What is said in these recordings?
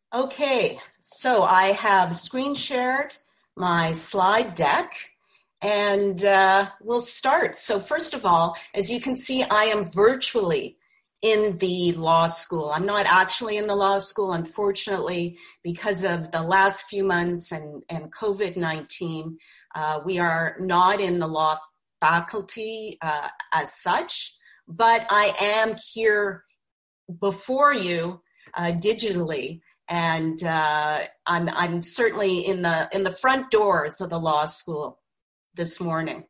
Okay, so I have screen shared my slide deck and we'll start. So first of all, as you can see, I am virtually in the law school. I'm not actually in the law school, unfortunately, because of the last few months and COVID-19. We are not in the law faculty as such, but I am here before you digitally. And I'm certainly in the front doors of the law school this morning.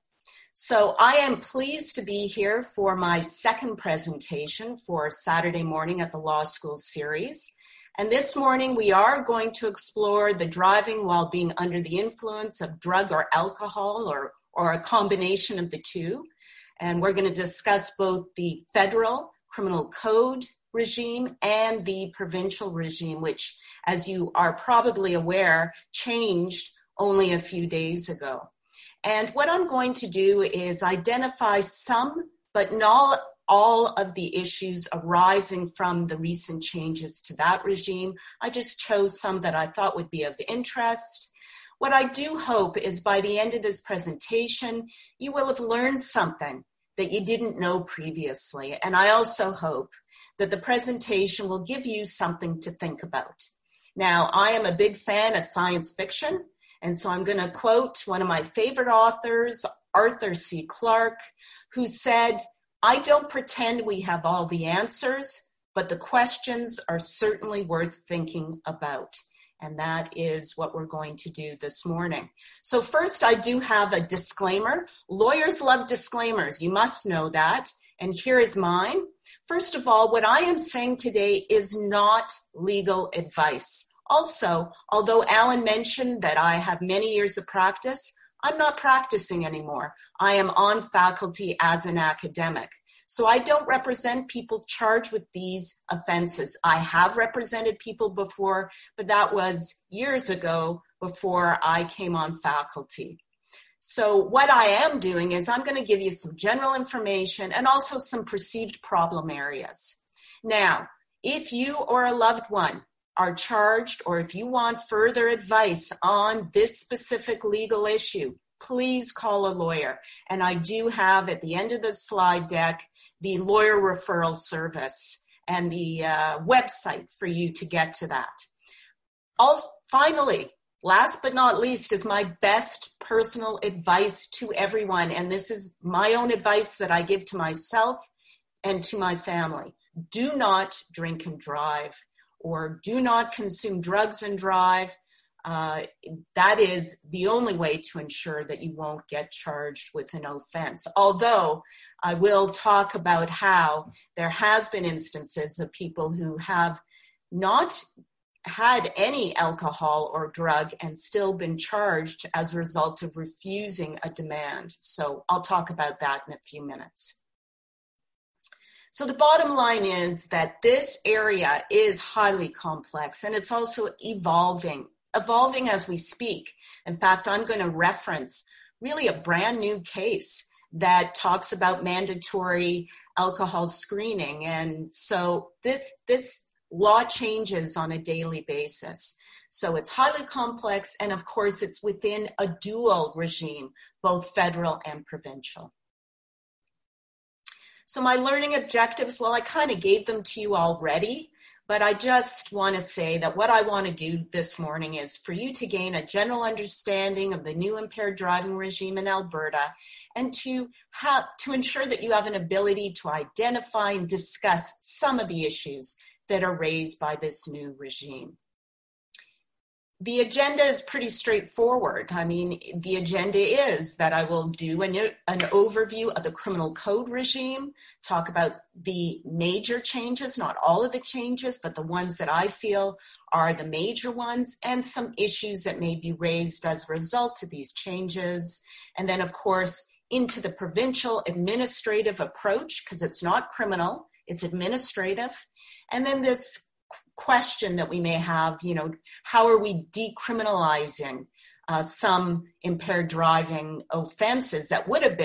So I am pleased to be here for my second presentation for Saturday morning at the Law School series. And this morning we are going to explore the driving while being under the influence of drug or alcohol or a combination of the two. And we're going to discuss both the federal criminal code regime and the provincial regime, which, as you are probably aware, changed only a few days ago. And what I'm going to do is identify some, but not all of the issues arising from the recent changes to that regime. I just chose some that I thought would be of interest. What I do hope is by the end of this presentation, you will have learned something that you didn't know previously. And I also hope that the presentation will give you something to think about. Now, I am a big fan of science fiction, and so I'm going to quote one of my favorite authors, Arthur C. Clarke, who said, "I don't pretend we have all the answers, but the questions are certainly worth thinking about." And that is what we're going to do this morning. So first, I do have a disclaimer. Lawyers love disclaimers. You must know that. And here is mine. First of all, what I am saying today is not legal advice. Also, although Alan mentioned that I have many years of practice, I'm not practicing anymore. I am on faculty as an academic. So I don't represent people charged with these offenses. I have represented people before, but that was years ago before I came on faculty. So what I am doing is I'm going to give you some general information and also some perceived problem areas. Now, if you or a loved one are charged or if you want further advice on this specific legal issue, please call a lawyer. And I do have at the end of the slide deck the lawyer referral service and the website for you to get to that. Also, finally, last but not least is my best personal advice to everyone. And this is my own advice that I give to myself and to my family. Do not drink and drive, or do not consume drugs and drive. That is the only way to ensure that you won't get charged with an offense. Although I will talk about how there has been instances of people who have not had any alcohol or drug and still been charged as a result of refusing a demand. So I'll talk about that in a few minutes. So the bottom line is that this area is highly complex and it's also evolving as we speak. In fact, I'm going to reference really a brand new case that talks about mandatory alcohol screening. And so this law changes on a daily basis. So it's highly complex, and of course it's within a dual regime, both federal and provincial. So my learning objectives, well, I kind of gave them to you already, but I just want to say that what I want to do this morning is for you to gain a general understanding of the new impaired driving regime in Alberta and to ensure that you have an ability to identify and discuss some of the issues that are raised by this new regime. The agenda is pretty straightforward. I mean, the agenda is that I will do an overview of the criminal code regime, talk about the major changes, not all of the changes, but the ones that I feel are the major ones, and some issues that may be raised as a result of these changes. And then, of course, into the provincial administrative approach, because it's not criminal, it's administrative. And then this question that we may have, how are we decriminalizing some impaired driving offenses that would have been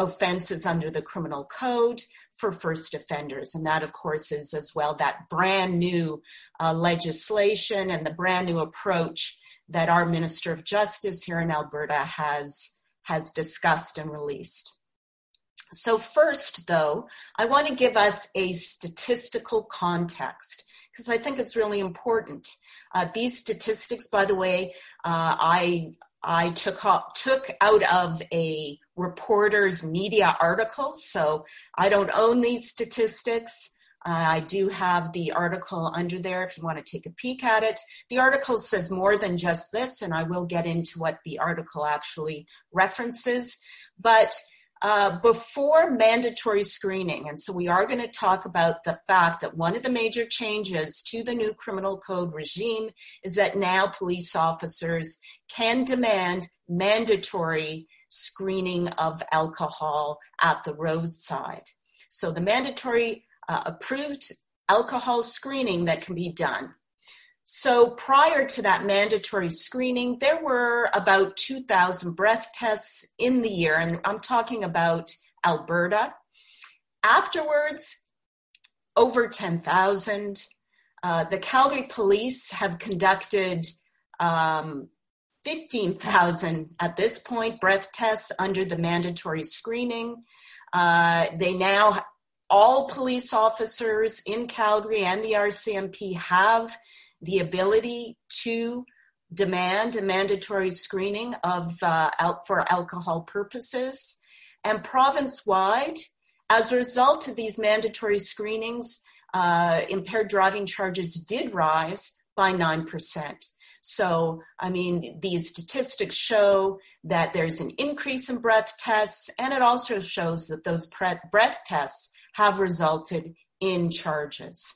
offenses under the criminal code for first offenders. And that, of course, is as well that brand new legislation and the brand new approach that our Minister of Justice here in Alberta has discussed and released. So first, though, I want to give us a statistical context because I think it's really important. These statistics, by the way, I took out of a Reporter's media article, so I don't own these statistics. I do have the article under there if you want to take a peek at it. The article says more than just this, and I will get into what the article actually references. But before mandatory screening, and so we are going to talk about the fact that one of the major changes to the new criminal code regime is that now police officers can demand mandatory screening of alcohol at the roadside. So the mandatory approved alcohol screening that can be done. So prior to that mandatory screening, there were about 2,000 breath tests in the year, and I'm talking about Alberta. Afterwards, over 10,000. The Calgary Police have conducted 15,000 at this point breath tests under the mandatory screening. All police officers in Calgary and the RCMP have the ability to demand a mandatory screening for alcohol purposes. And province-wide, as a result of these mandatory screenings, impaired driving charges did rise by 9%. So, I mean, these statistics show that there's an increase in breath tests, and it also shows that those breath tests have resulted in charges.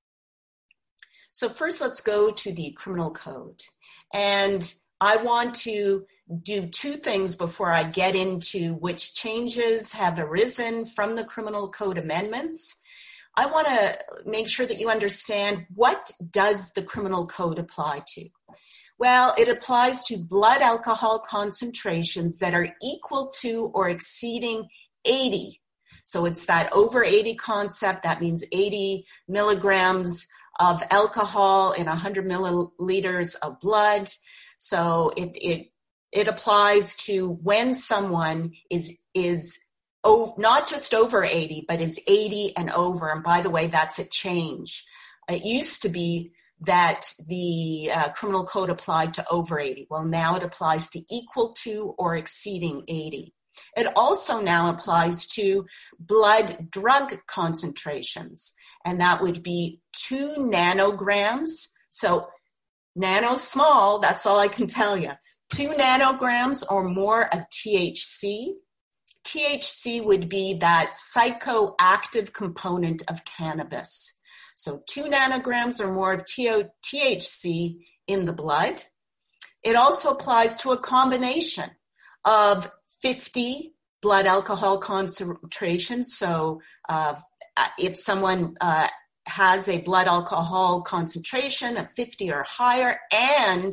So first, let's go to the criminal code. And I want to do two things before I get into which changes have arisen from the criminal code amendments. I want to make sure that you understand, what does the criminal code apply to? Well, it applies to blood alcohol concentrations that are equal to or exceeding 80. So it's that over 80 concept. That means 80 milligrams of alcohol in 100 milliliters of blood. So it applies to when someone is not just over 80, but is 80 and over. And by the way, that's a change. It used to be that the criminal code applied to over 80. Well, now it applies to equal to or exceeding 80. It also now applies to blood drug concentrations, and that would be 2 nanograms. So nano small, that's all I can tell you. 2 nanograms or more of THC. THC would be that psychoactive component of cannabis. So 2 nanograms or more of THC in the blood. It also applies to a combination of 50 blood alcohol concentrations. So if someone has a blood alcohol concentration of 50 or higher, and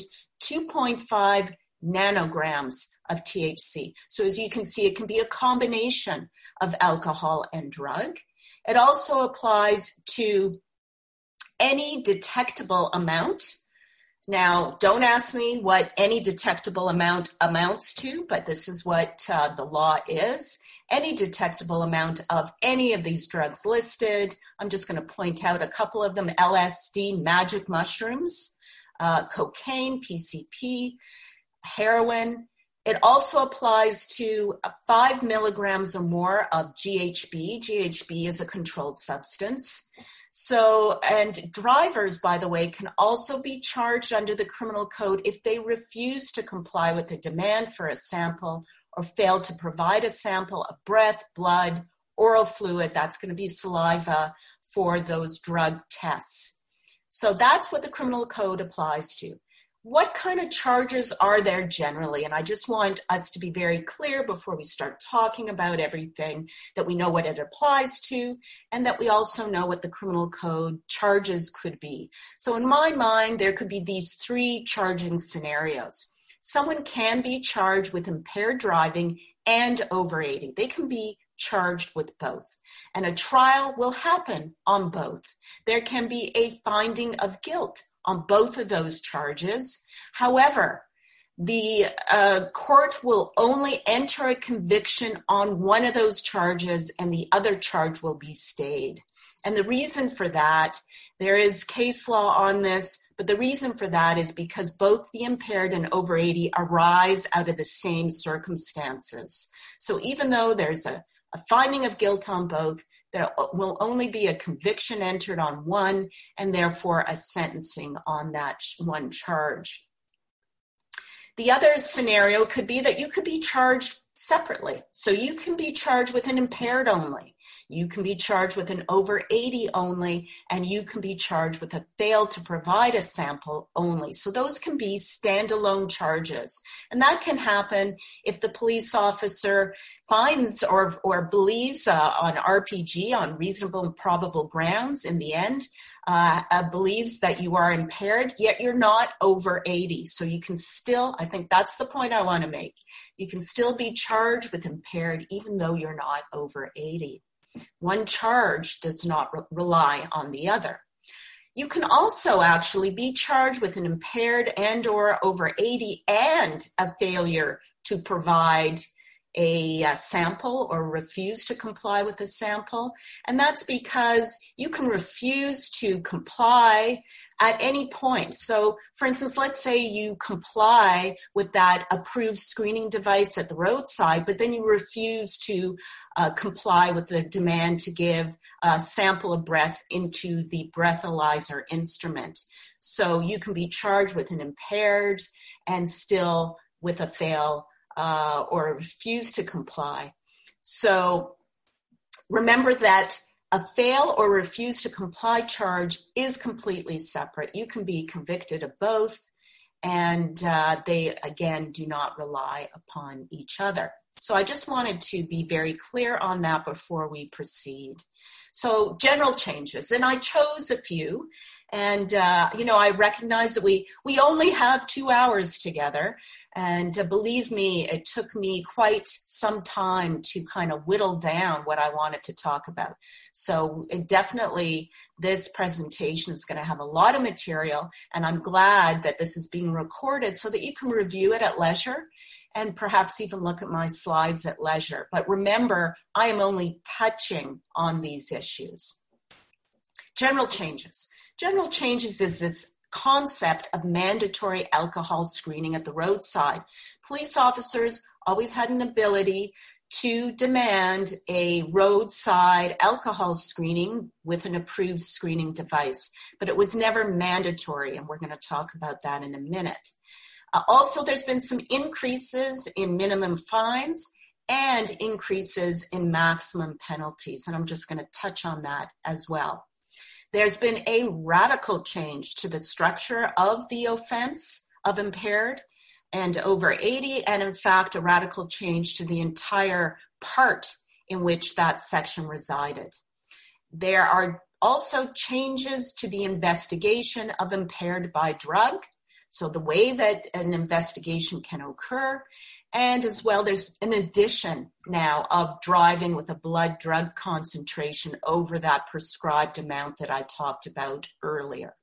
2.5 nanograms of THC. So as you can see, it can be a combination of alcohol and drug. It also applies to any detectable amount. Now, don't ask me what any detectable amount amounts to, but this is what the law is. Any detectable amount of any of these drugs listed. I'm just going to point out a couple of them: LSD, magic mushrooms, cocaine, PCP, heroin. It also applies to 5 milligrams or more of GHB. GHB is a controlled substance. So, and drivers, by the way, can also be charged under the criminal code if they refuse to comply with the demand for a sample or fail to provide a sample of breath, blood, oral fluid. That's going to be saliva for those drug tests. So that's what the criminal code applies to. What kind of charges are there generally? And I just want us to be very clear before we start talking about everything, that we know what it applies to, and that we also know what the criminal code charges could be. So in my mind, there could be these 3 charging scenarios. Someone can be charged with impaired driving and over 80. They can be charged with both. And a trial will happen on both. There can be a finding of guilt on both of those charges. However, the court will only enter a conviction on one of those charges and the other charge will be stayed. And the reason for that, there is case law on this, but the reason for that is because both the impaired and over 80 arise out of the same circumstances. So even though there's a finding of guilt on both, there will only be a conviction entered on one and therefore a sentencing on that one charge. The other scenario could be that you could be charged separately. So you can be charged with an impaired only. You can be charged with an over 80 only, and you can be charged with a fail to provide a sample only. So those can be standalone charges. And that can happen if the police officer finds or believes on RPG, on reasonable and probable grounds in the end, believes that you are impaired, yet you're not over 80. So you can still, I think that's the point I want to make, you can still be charged with impaired even though you're not over 80. One charge does not rely on the other. You can also actually be charged with an impaired and or over 80 and a failure to provide a sample or refuse to comply with a sample. And that's because you can refuse to comply at any point. So, for instance, let's say you comply with that approved screening device at the roadside, but then you refuse to comply with the demand to give a sample of breath into the breathalyzer instrument. So you can be charged with an impaired and still with a fail or refuse to comply. So remember that a fail or refuse to comply charge is completely separate. You can be convicted of both, and they, again, do not rely upon each other. So I just wanted to be very clear on that before we proceed. So general changes, and I chose a few, and I recognize that we only have 2 hours together, and believe me, it took me quite some time to kind of whittle down what I wanted to talk about. So definitely this presentation is going to have a lot of material, and I'm glad that this is being recorded so that you can review it at leisure and perhaps even look at my slides at leisure. But remember, I am only touching on these issues. General changes. General changes is this concept of mandatory alcohol screening at the roadside. Police officers always had an ability to demand a roadside alcohol screening with an approved screening device, but it was never mandatory, and we're going to talk about that in a minute. Also, there's been some increases in minimum fines and increases in maximum penalties, and I'm just going to touch on that as well. There's been a radical change to the structure of the offense of impaired and over 80, and in fact, a radical change to the entire part in which that section resided. There are also changes to the investigation of impaired by drug, so the way that an investigation can occur, and as well, there's an addition now of driving with a blood drug concentration over that prescribed amount that I talked about earlier.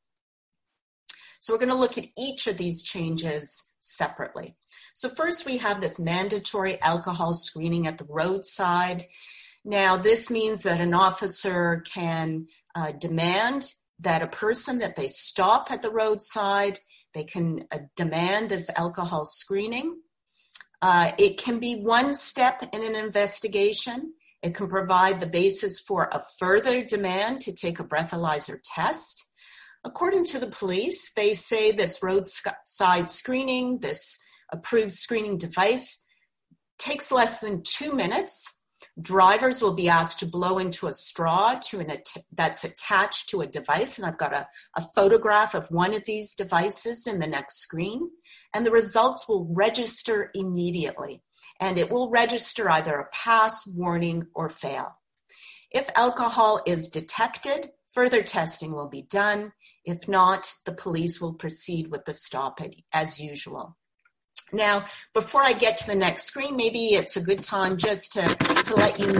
So we're going to look at each of these changes separately. So first we have this mandatory alcohol screening at the roadside. Now this means that an officer can demand that a person that they stop at the roadside, they can demand this alcohol screening. It can be one step in an investigation. It can provide the basis for a further demand to take a breathalyzer test. According to the police, they say this roadside screening, this approved screening device, takes less than 2 minutes. Drivers will be asked to blow into a straw that's attached to a device, and I've got a photograph of one of these devices in the next screen, and the results will register immediately, and it will register either a pass, warning, or fail. If alcohol is detected, further testing will be done. If not, the police will proceed with the stop as usual. Now, before I get to the next screen, maybe it's a good time just to let you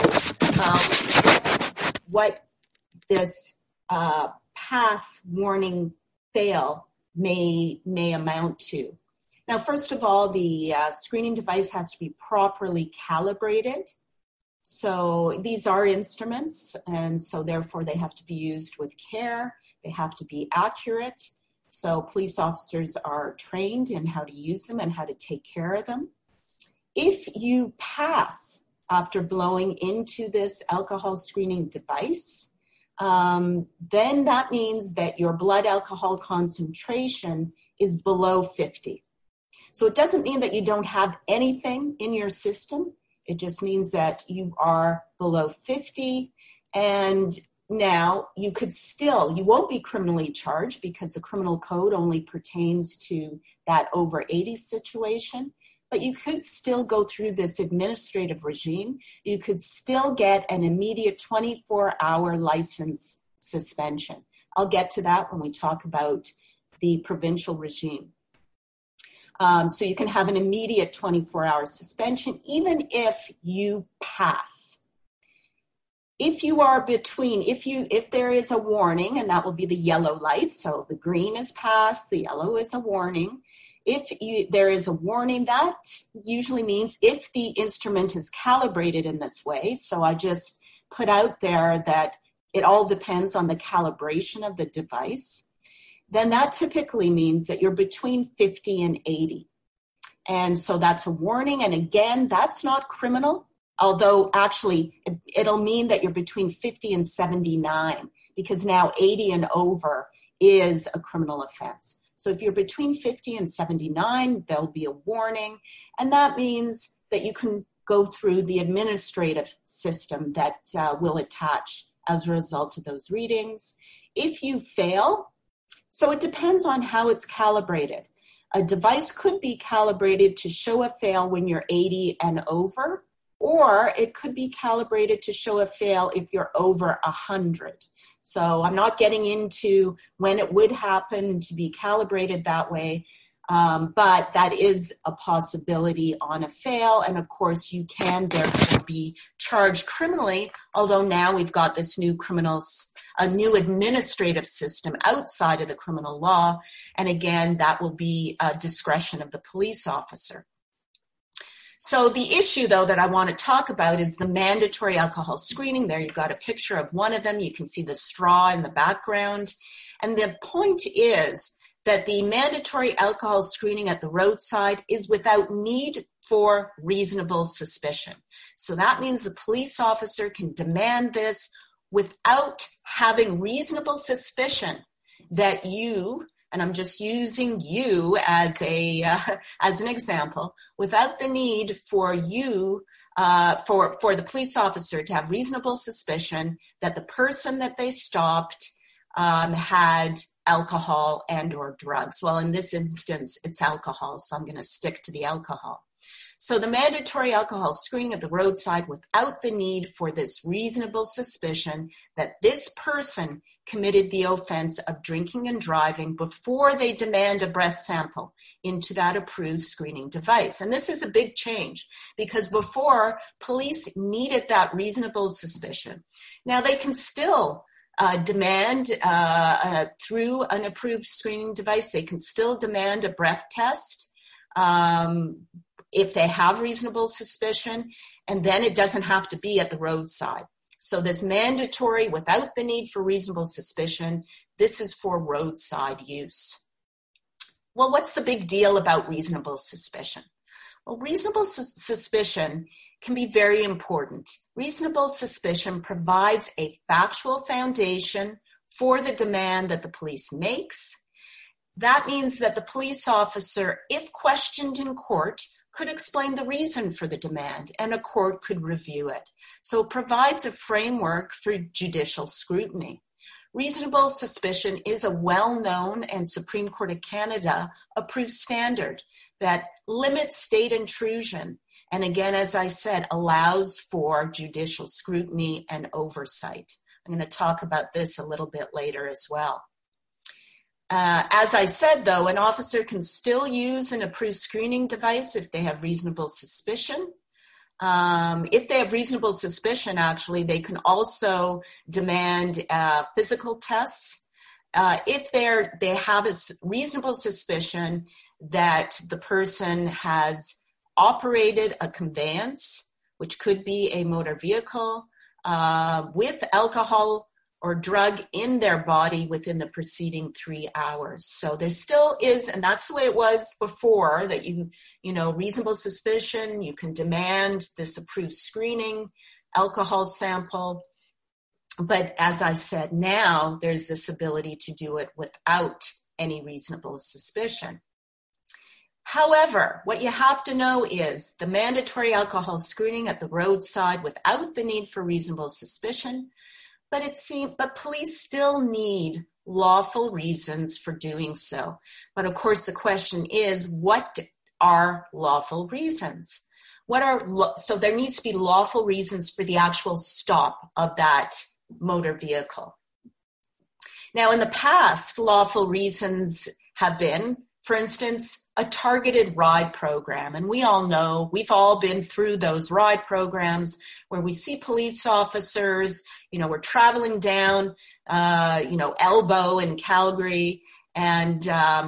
know what this pass, warning, fail may amount to. Now, first of all, the screening device has to be properly calibrated. So these are instruments, and so therefore they have to be used with care. They have to be accurate. So police officers are trained in how to use them and how to take care of them. If you pass after blowing into this alcohol screening device, then that means that your blood alcohol concentration is below 50. So it doesn't mean that you don't have anything in your system. It just means that you are below 50, and now you won't be criminally charged because the criminal code only pertains to that over 80 situation, but you could still go through this administrative regime. You could still get an immediate 24-hour license suspension. I'll get to that when we talk about the provincial regime. So you can have an immediate 24-hour suspension even if you pass. If you are if there is a warning, and that will be the yellow light, so the green is passed, the yellow is a warning. If there is a warning, that usually means if the instrument is calibrated in this way. So I just put out there that it all depends on the calibration of the device. Then that typically means that you're between 50 and 80. And so that's a warning. And again, that's not criminal, although actually it'll mean that you're between 50 and 79, because now 80 and over is a criminal offense. So if you're between 50 and 79, there'll be a warning. And that means that you can go through the administrative system that will attach as a result of those readings. If you fail, so it depends on how it's calibrated. A device could be calibrated to show a fail when you're 80 and over, or it could be calibrated to show a fail if you're over 100. So I'm not getting into when it would happen to be calibrated that way, but that is a possibility on a fail. And of course, you can therefore be charged criminally, although now we've got this new a new administrative system outside of the criminal law. And again, that will be a discretion of the police officer. So the issue, though, that I want to talk about is the mandatory alcohol screening. There you've got a picture of one of them. You can see the straw in the background. And the point is that the mandatory alcohol screening at the roadside is without need for reasonable suspicion. So that means the police officer can demand this without having reasonable suspicion that you, and I'm just using you as an example, without the need for you, for the police officer to have reasonable suspicion that the person that they stopped had alcohol and or drugs. Well, in this instance, it's alcohol, so I'm going to stick to the alcohol. So the mandatory alcohol screening at the roadside without the need for this reasonable suspicion that this person committed the offense of drinking and driving before they demand a breath sample into that approved screening device. And this is a big change because before, police needed that reasonable suspicion. Now they can still demand through an approved screening device, they can still demand a breath test if they have reasonable suspicion, and then it doesn't have to be at the roadside. So this mandatory without the need for reasonable suspicion, this is for roadside use. Well, what's the big deal about reasonable suspicion? Well, reasonable suspicion can be very important. Reasonable suspicion provides a factual foundation for the demand that the police makes. That means that the police officer, if questioned in court, could explain the reason for the demand, and a court could review it. So it provides a framework for judicial scrutiny. Reasonable suspicion is a well-known and Supreme Court of Canada approved standard that limits state intrusion, and again, as I said, allows for judicial scrutiny and oversight. I'm going to talk about this a little bit later as well. As I said, though, an officer can still use an approved screening device if they have reasonable suspicion. If they have reasonable suspicion, actually, they can also demand physical tests. If they have a reasonable suspicion that the person has operated a conveyance, which could be a motor vehicle, with alcohol or drug in their body within the preceding 3 hours. So there still is, and that's the way it was before, that reasonable suspicion, you can demand this approved screening alcohol sample. But as I said, now there's this ability to do it without any reasonable suspicion. However, what you have to know is the mandatory alcohol screening at the roadside without the need for reasonable suspicion, but police still need lawful reasons for doing so. But of course, the question is, what are lawful reasons? So there needs to be lawful reasons for the actual stop of that motor vehicle. Now, in the past, lawful reasons have been, for instance, a targeted ride program. And we all know, we've all been through those ride programs where we see police officers, we're traveling down, Elbow in Calgary, and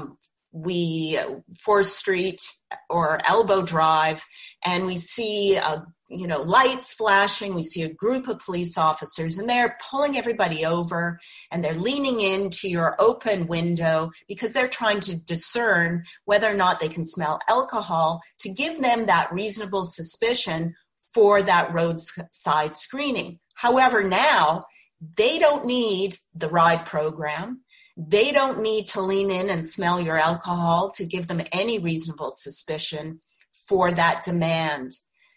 4th Street or Elbow Drive, and we see lights flashing. We see a group of police officers, and they're pulling everybody over, and they're leaning into your open window because they're trying to discern whether or not they can smell alcohol to give them that reasonable suspicion for that roadside screening. However, now they don't need the ride program. They don't need to lean in and smell your alcohol to give them any reasonable suspicion for that demand.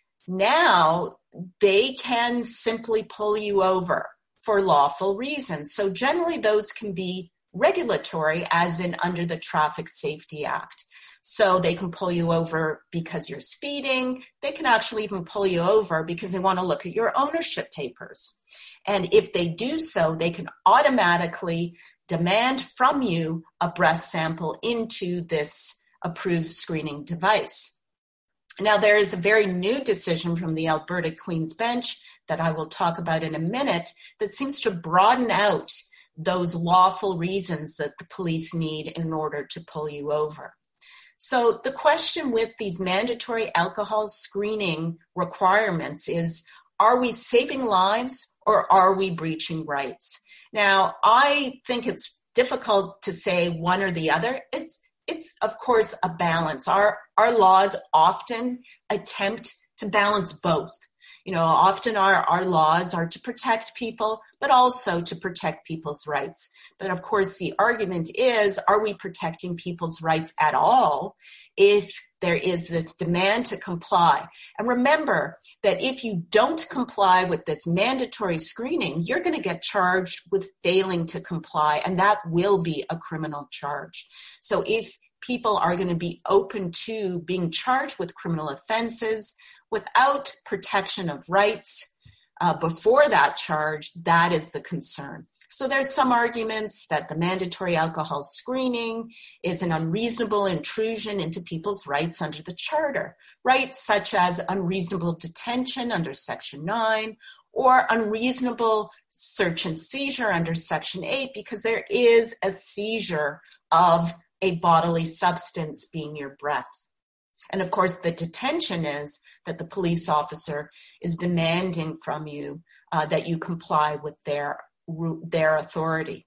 Now they can simply pull you over for lawful reasons. So generally those can be regulatory, as in under the Traffic Safety Act. So they can pull you over because you're speeding. They can actually even pull you over because they want to look at your ownership papers. And if they do so, they can automatically demand from you a breath sample into this approved screening device. Now, there is a very new decision from the Alberta Queen's Bench that I will talk about in a minute that seems to broaden out those lawful reasons that the police need in order to pull you over. So the question with these mandatory alcohol screening requirements is, are we saving lives or are we breaching rights? Now, I think it's difficult to say one or the other. It's of course a balance. Our laws often attempt to balance both. Often our laws are to protect people, but also to protect people's rights. But of course, the argument is, are we protecting people's rights at all if there is this demand to comply? And remember that if you don't comply with this mandatory screening, you're going to get charged with failing to comply, and that will be a criminal charge. So if people are going to be open to being charged with criminal offenses without protection of rights before that charge, that is the concern. So there's some arguments that the mandatory alcohol screening is an unreasonable intrusion into people's rights under the Charter, rights such as unreasonable detention under Section 9 or unreasonable search and seizure under Section 8, because there is a seizure of a bodily substance, being your breath. And of course, the detention is that the police officer is demanding from you that you comply with their authority.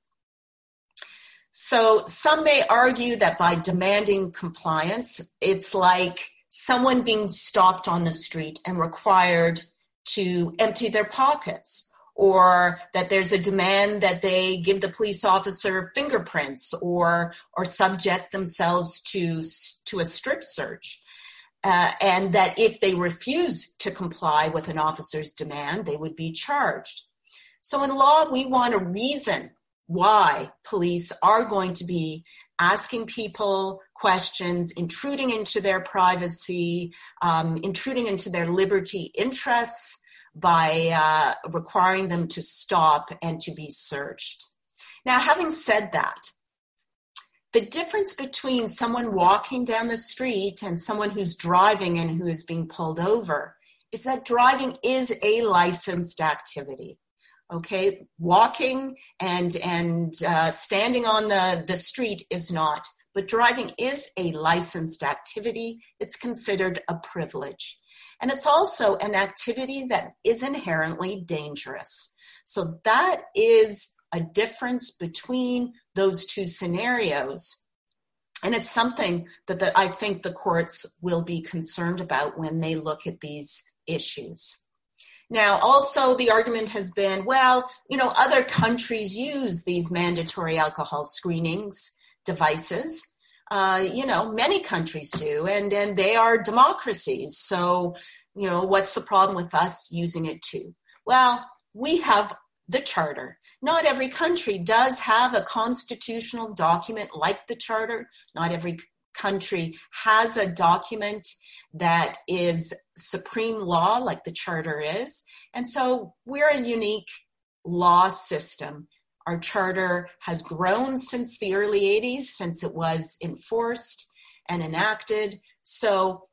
So some may argue that by demanding compliance, it's like someone being stopped on the street and required to empty their pockets, or that there's a demand that they give the police officer fingerprints or subject themselves to a strip search. And that if they refuse to comply with an officer's demand, they would be charged. So in law, we want a reason why police are going to be asking people questions, intruding into their privacy, intruding into their liberty interests by requiring them to stop and to be searched. Now, having said that, the difference between someone walking down the street and someone who's driving and who is being pulled over is that driving is a licensed activity. Okay, walking and standing on the street is not, but driving is a licensed activity. It's considered a privilege. And it's also an activity that is inherently dangerous. So that is a difference between those two scenarios. And it's something that I think the courts will be concerned about when they look at these issues. Now, also the argument has been, well, other countries use these mandatory alcohol screenings devices. Many countries do, and they are democracies. So, what's the problem with us using it too? Well, we have the Charter. Not every country does have a constitutional document like the Charter. Not every country has a document that is supreme law like the Charter is. And so we're a unique law system. Our Charter has grown since the early 80s, since it was enforced and enacted. So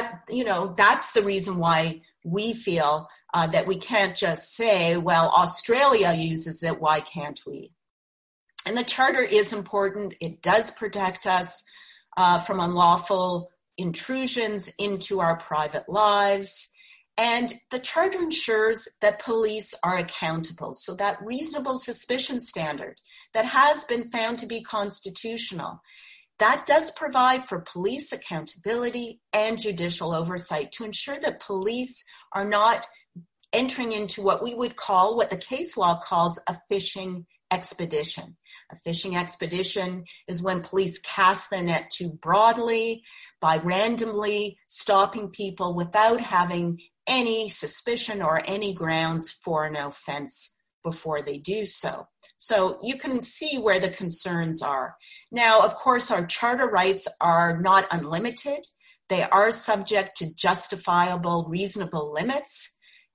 that's the reason why we feel that we can't just say, well, Australia uses it, why can't we? And the Charter is important. It does protect us from unlawful intrusions into our private lives. And the Charter ensures that police are accountable. So that reasonable suspicion standard that has been found to be constitutional, that does provide for police accountability and judicial oversight to ensure that police are not entering into what the case law calls a fishing expedition. A fishing expedition is when police cast their net too broadly by randomly stopping people without having any suspicion or any grounds for an offense before they do so. So you can see where the concerns are. Now, of course, our Charter rights are not unlimited. They are subject to justifiable, reasonable limits.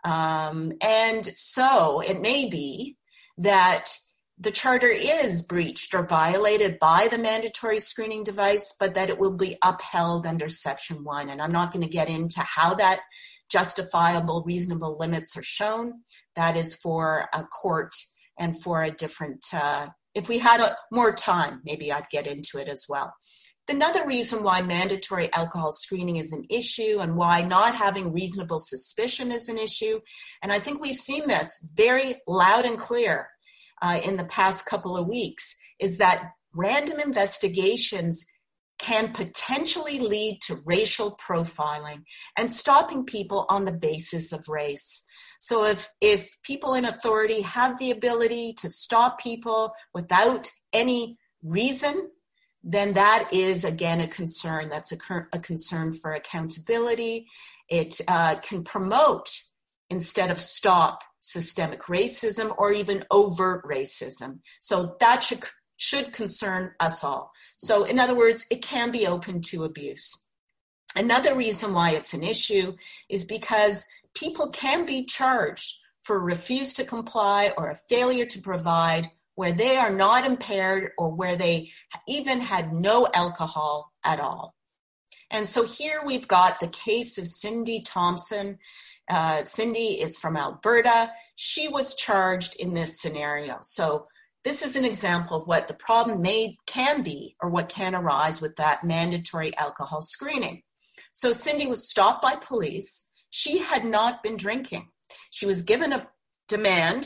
And so it may be that the Charter is breached or violated by the mandatory screening device, but that it will be upheld under Section 1. And I'm not going to get into how that justifiable, reasonable limits are shown. That is for a court and for a different, if we had more time, maybe I'd get into it as well. Another reason why mandatory alcohol screening is an issue and why not having reasonable suspicion is an issue, and I think we've seen this very loud and clear in the past couple of weeks, is that random investigations can potentially lead to racial profiling and stopping people on the basis of race. So if people in authority have the ability to stop people without any reason, then that is, again, a concern. That's a concern for accountability. It can promote, instead of stop, systemic racism or even overt racism. So that should concern us all. So in other words, it can be open to abuse. Another reason why it's an issue is because people can be charged for refuse to comply or a failure to provide where they are not impaired or where they even had no alcohol at all. And so here we've got the case of Cindy Thompson. Cindy is from Alberta. She was charged in this scenario. So this is an example of what the problem can be or what can arise with that mandatory alcohol screening. So Cindy was stopped by police. She had not been drinking. She was given a demand,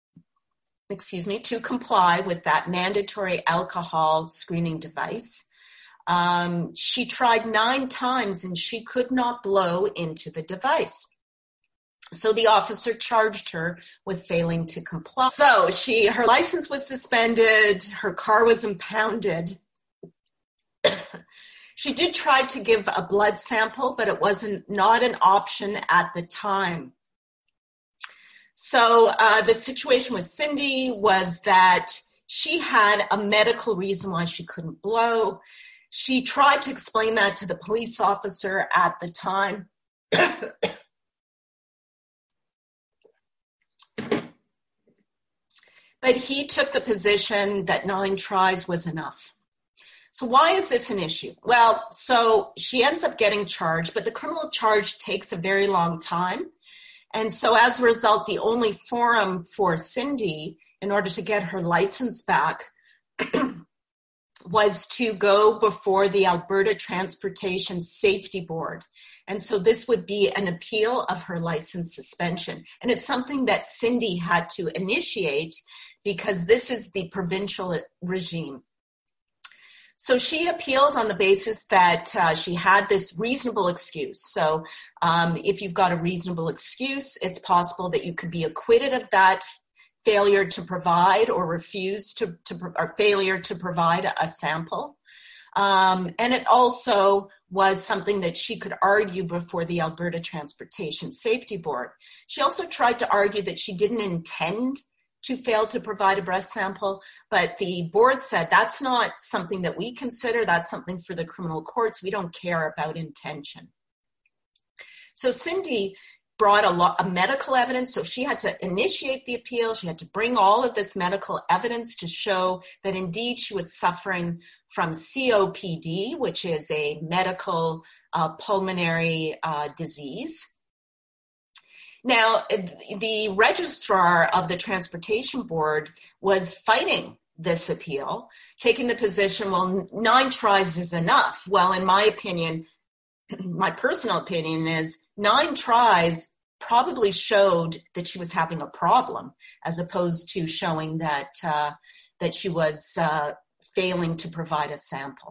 to comply with that mandatory alcohol screening device. She tried 9 times and she could not blow into the device. So the officer charged her with failing to comply. So her license was suspended, her car was impounded. She did try to give a blood sample, but it not an option at the time. So the situation with Cindy was that she had a medical reason why she couldn't blow. She tried to explain that to the police officer at the time. But he took the position that 9 tries was enough. So why is this an issue? Well, so she ends up getting charged, but the criminal charge takes a very long time. And so as a result, the only forum for Cindy in order to get her license back was to go before the Alberta Transportation Safety Board. And so this would be an appeal of her license suspension. And it's something that Cindy had to initiate because this is the provincial regime. So she appealed on the basis that she had this reasonable excuse. So if you've got a reasonable excuse, it's possible that you could be acquitted of that failure to provide or refuse to or failure to provide a sample. And it also was something that she could argue before the Alberta Transportation Safety Board. She also tried to argue that she didn't intend to fail to provide a breast sample, but the board said that's not something that we consider, that's something for the criminal courts. We don't care about intention. So Cindy brought a medical evidence, so she had to initiate the appeal. She had to bring all of this medical evidence to show that indeed she was suffering from COPD, which is a medical pulmonary disease. Now, the registrar of the Transportation Board was fighting this appeal, taking the position, well, 9 tries is enough. Well, in my opinion, my personal opinion is 9 tries probably showed that she was having a problem, as opposed to showing that that she was failing to provide a sample.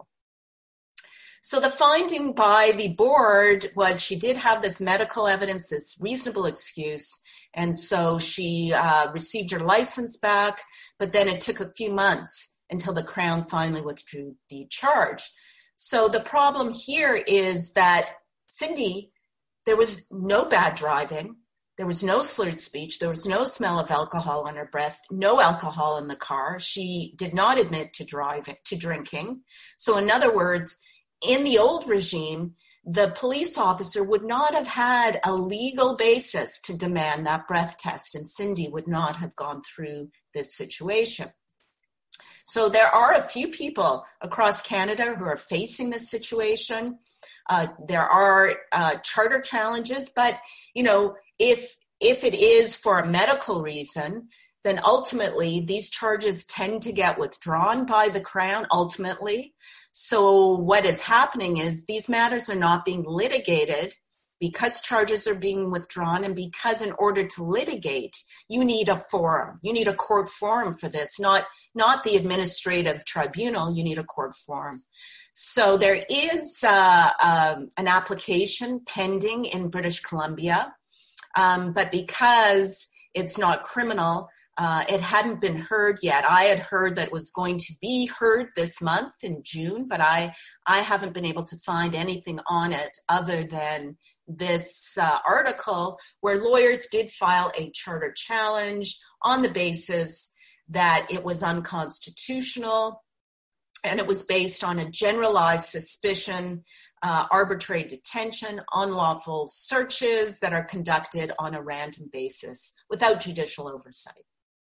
So the finding by the board was she did have this medical evidence, this reasonable excuse, and so she received her license back, but then it took a few months until the Crown finally withdrew the charge. So the problem here is that Cindy, there was no bad driving, there was no slurred speech, there was no smell of alcohol on her breath, no alcohol in the car. She did not admit to drinking. So in other words, in the old regime, the police officer would not have had a legal basis to demand that breath test, and Cindy would not have gone through this situation. So there are a few people across Canada who are facing this situation. There are charter challenges, but if it is for a medical reason, then ultimately these charges tend to get withdrawn by the Crown ultimately. So what is happening is these matters are not being litigated because charges are being withdrawn, and because in order to litigate, you need a forum. You need a court forum for this, not the administrative tribunal. You need a court forum. So there is an application pending in British Columbia, but because it's not criminal, it hadn't been heard yet. I had heard that it was going to be heard this month in June, but I haven't been able to find anything on it other than this article where lawyers did file a charter challenge on the basis that it was unconstitutional and it was based on a generalized suspicion, arbitrary detention, unlawful searches that are conducted on a random basis without judicial oversight.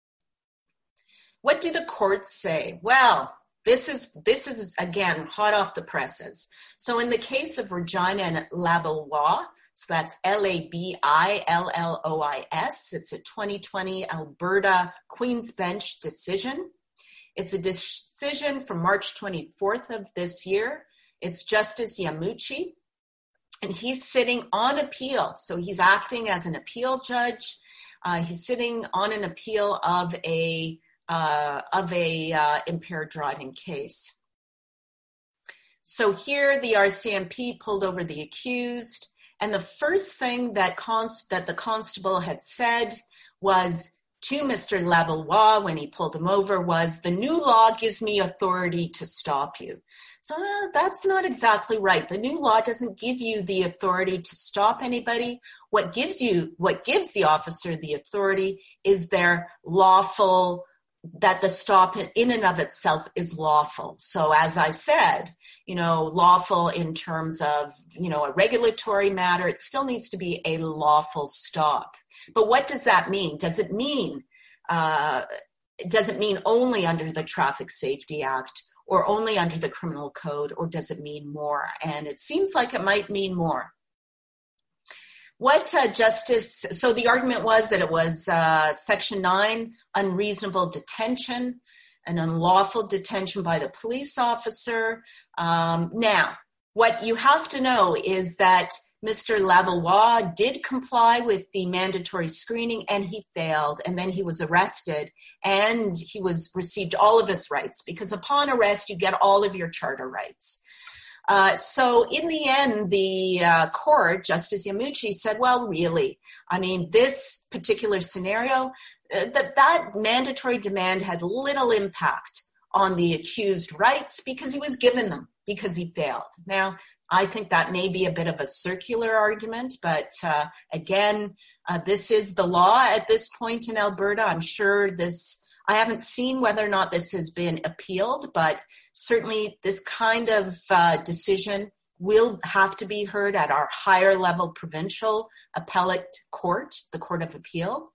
What do the courts say? Well, this is again hot off the presses. So in the case of Regina and Labillois, so that's Labillois, it's a 2020 Alberta Queen's Bench decision. It's a decision from March 24th of this year. It's Justice Yamuchi, and he's sitting on appeal. So he's acting as an appeal judge. He's sitting on an appeal of a impaired driving case. So here the RCMP pulled over the accused, and the first thing that the constable had said was to Mr. Labillois when he pulled him over was, "The new law gives me authority to stop you." So that's not exactly right. The new law doesn't give you the authority to stop anybody. What gives the officer the authority is their lawful, that the stop in and of itself is lawful. So as I said, lawful in terms of, a regulatory matter, it still needs to be a lawful stop. But what does that mean? Does it mean only under the Traffic Safety Act, or only under the criminal code, or does it mean more? And it seems like it might mean more. So the argument was that it was Section 9, unreasonable detention, an unlawful detention by the police officer. Now, what you have to know is that Mr. Lavallois did comply with the mandatory screening, and he failed, and then he was arrested, and he received all of his rights, because upon arrest, you get all of your charter rights. So in the end, the court, Justice Yamuchi, said, well, really, I mean, this particular scenario, that mandatory demand had little impact on the accused rights because he was given them, because he failed. Now, I think that may be a bit of a circular argument, but again, this is the law at this point in Alberta. I'm sure I haven't seen whether or not this has been appealed, but certainly this kind of decision will have to be heard at our higher level provincial appellate court, the Court of Appeal.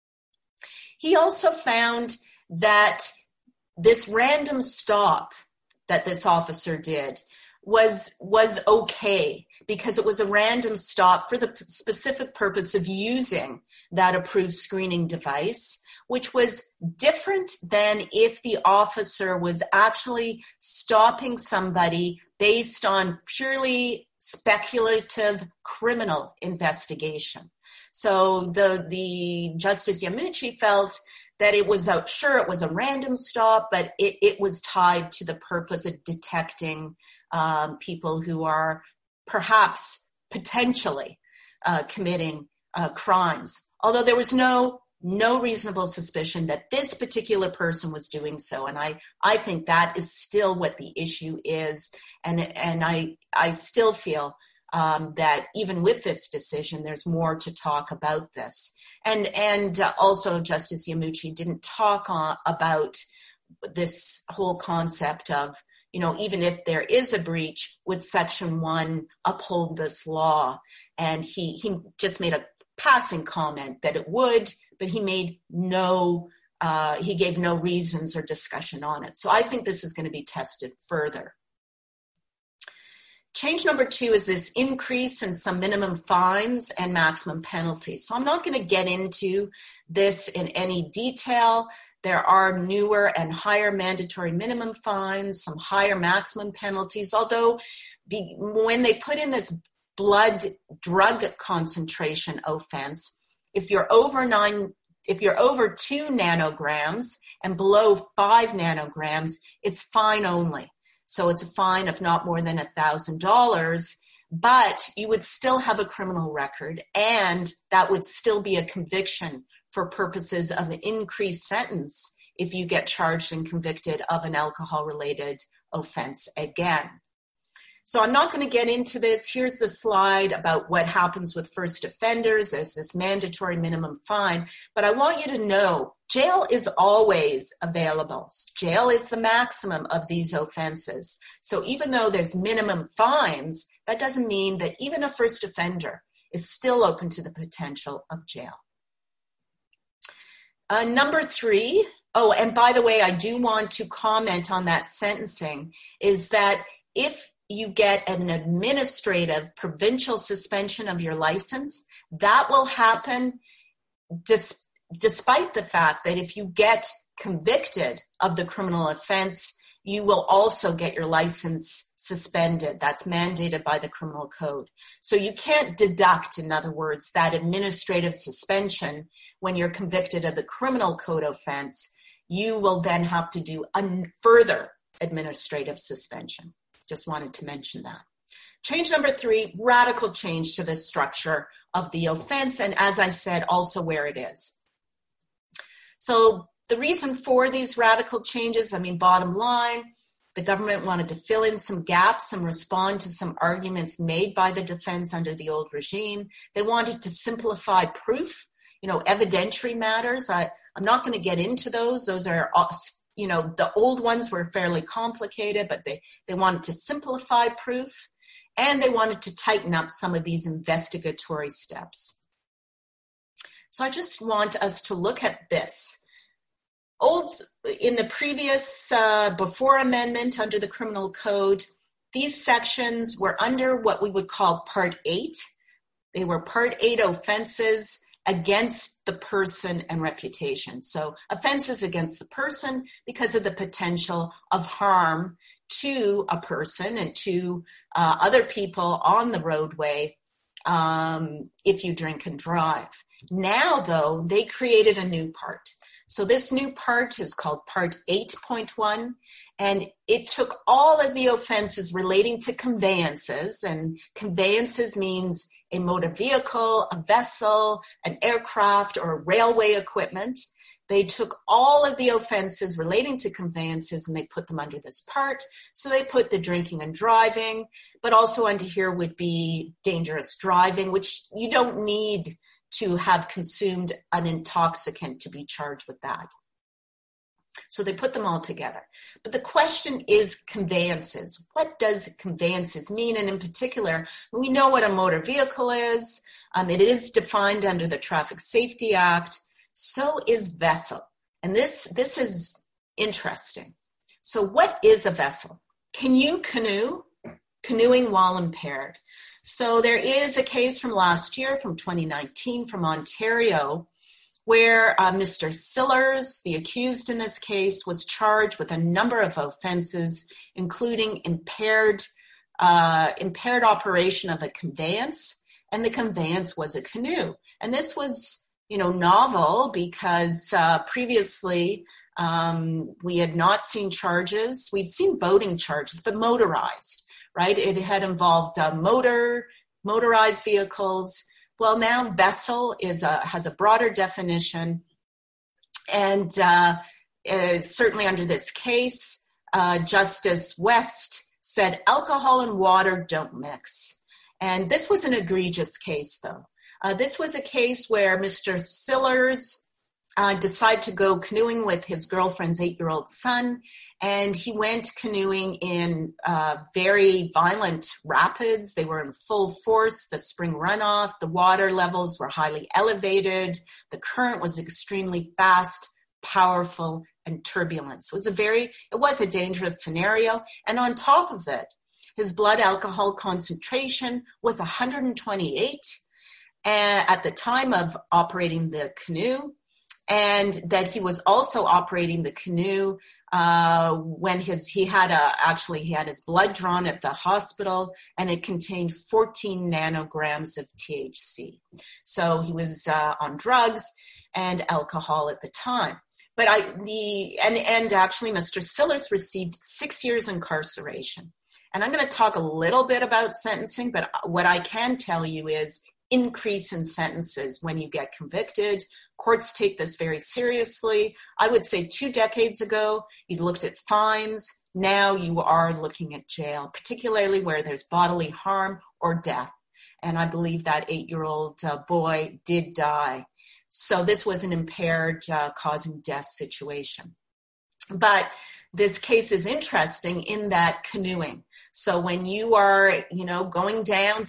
He also found that this random stop that this officer did was okay, because it was a random stop for the specific purpose of using that approved screening device, which was different than if the officer was actually stopping somebody based on purely speculative criminal investigation. So the Justice Yamuchi felt that it was it was a random stop, but it was tied to the purpose of detecting people who are perhaps potentially committing crimes, although there was no reasonable suspicion that this particular person was doing so. And I think that is still what the issue is. And I still feel that even with this decision, there's more to talk about this. And also Justice Yamuchi didn't talk about this whole concept of, even if there is a breach, would Section 1 uphold this law? And he just made a passing comment that it would, but he gave no reasons or discussion on it. So I think this is going to be tested further. Change number 2 is this increase in some minimum fines and maximum penalties. So I'm not going to get into this in any detail. There are newer and higher mandatory minimum fines, some higher maximum penalties, although when they put in this blood drug concentration offense, if you're over 2 nanograms and below 5 nanograms, it's fine only. So it's a fine of not more than $1,000, but you would still have a criminal record, and that would still be a conviction for purposes of an increased sentence if you get charged and convicted of an alcohol-related offense again. So I'm not going to get into this. Here's the slide about what happens with first offenders. There's this mandatory minimum fine, but I want you to know jail is always available. Jail is the maximum of these offenses. So even though there's minimum fines, that doesn't mean that even a first offender is still open to the potential of jail. Number 3, and by the way, I do want to comment on that sentencing, is that if you get an administrative provincial suspension of your license, that will happen despite the fact that if you get convicted of the criminal offense, you will also get your license suspended. That's mandated by the criminal code. So you can't deduct, in other words, that administrative suspension when you're convicted of the criminal code offense. You will then have to do a further administrative suspension. Just wanted to mention that. Change number 3, radical change to the structure of the offense, and as I said, also where it is. So the reason for these radical changes, bottom line, the government wanted to fill in some gaps and respond to some arguments made by the defense under the old regime. They wanted to simplify proof, evidentiary matters. I'm not going to get into those. Those are the old ones were fairly complicated, but they wanted to simplify proof, and they wanted to tighten up some of these investigatory steps. So I just want us to look at this. in the previous, before amendment under the criminal code, these sections were under what we would call Part 8. They were Part 8 offenses against the person and reputation. So offenses against the person because of the potential of harm to a person and to other people on the roadway if you drink and drive. Now, though, they created a new part. So this new part is called Part 8.1, and it took all of the offenses relating to conveyances, and conveyances means a motor vehicle, a vessel, an aircraft, or railway equipment. They took all of the offenses relating to conveyances and they put them under this part. So they put the drinking and driving, but also under here would be dangerous driving, which you don't need to have consumed an intoxicant to be charged with that. So they put them all together. But the question is conveyances. What does conveyances mean? And in particular, we know what a motor vehicle is. It is defined under the Traffic Safety Act. So is vessel. And this is interesting. So what is a vessel? Can you canoe? Canoeing while impaired. So there is a case from last year, from 2019, from Ontario, where Mr. Sillars, the accused in this case, was charged with a number of offenses, including impaired operation of a conveyance, and the conveyance was a canoe. And this was, novel because previously we had not seen charges. We'd seen boating charges, but motorized, right? It had involved motorized vehicles. Well, now vessel has a broader definition, and certainly under this case, Justice West said alcohol and water don't mix. And this was an egregious case, though. This was a case where Mr. Sillars decided to go canoeing with his girlfriend's 8-year-old son, and he went canoeing in very violent rapids. They were in full force, the spring runoff, the water levels were highly elevated, the current was extremely fast, powerful, and turbulent. So it was a dangerous scenario, and on top of it, his blood alcohol concentration was 128 at the time of operating the canoe, and that he was also operating the canoe when he had his blood drawn at the hospital, and it contained 14 nanograms of THC. So he was on drugs and alcohol at the time. But actually Mr. Sillars received 6 years incarceration. And I'm going to talk a little bit about sentencing, but what I can tell you is increase in sentences when you get convicted. Courts take this very seriously. I would say 2 decades ago, you looked at fines. Now you are looking at jail, particularly where there's bodily harm or death. And I believe that 8-year-old boy did die. So this was an impaired causing death situation. But this case is interesting in that canoeing. So when you are, going down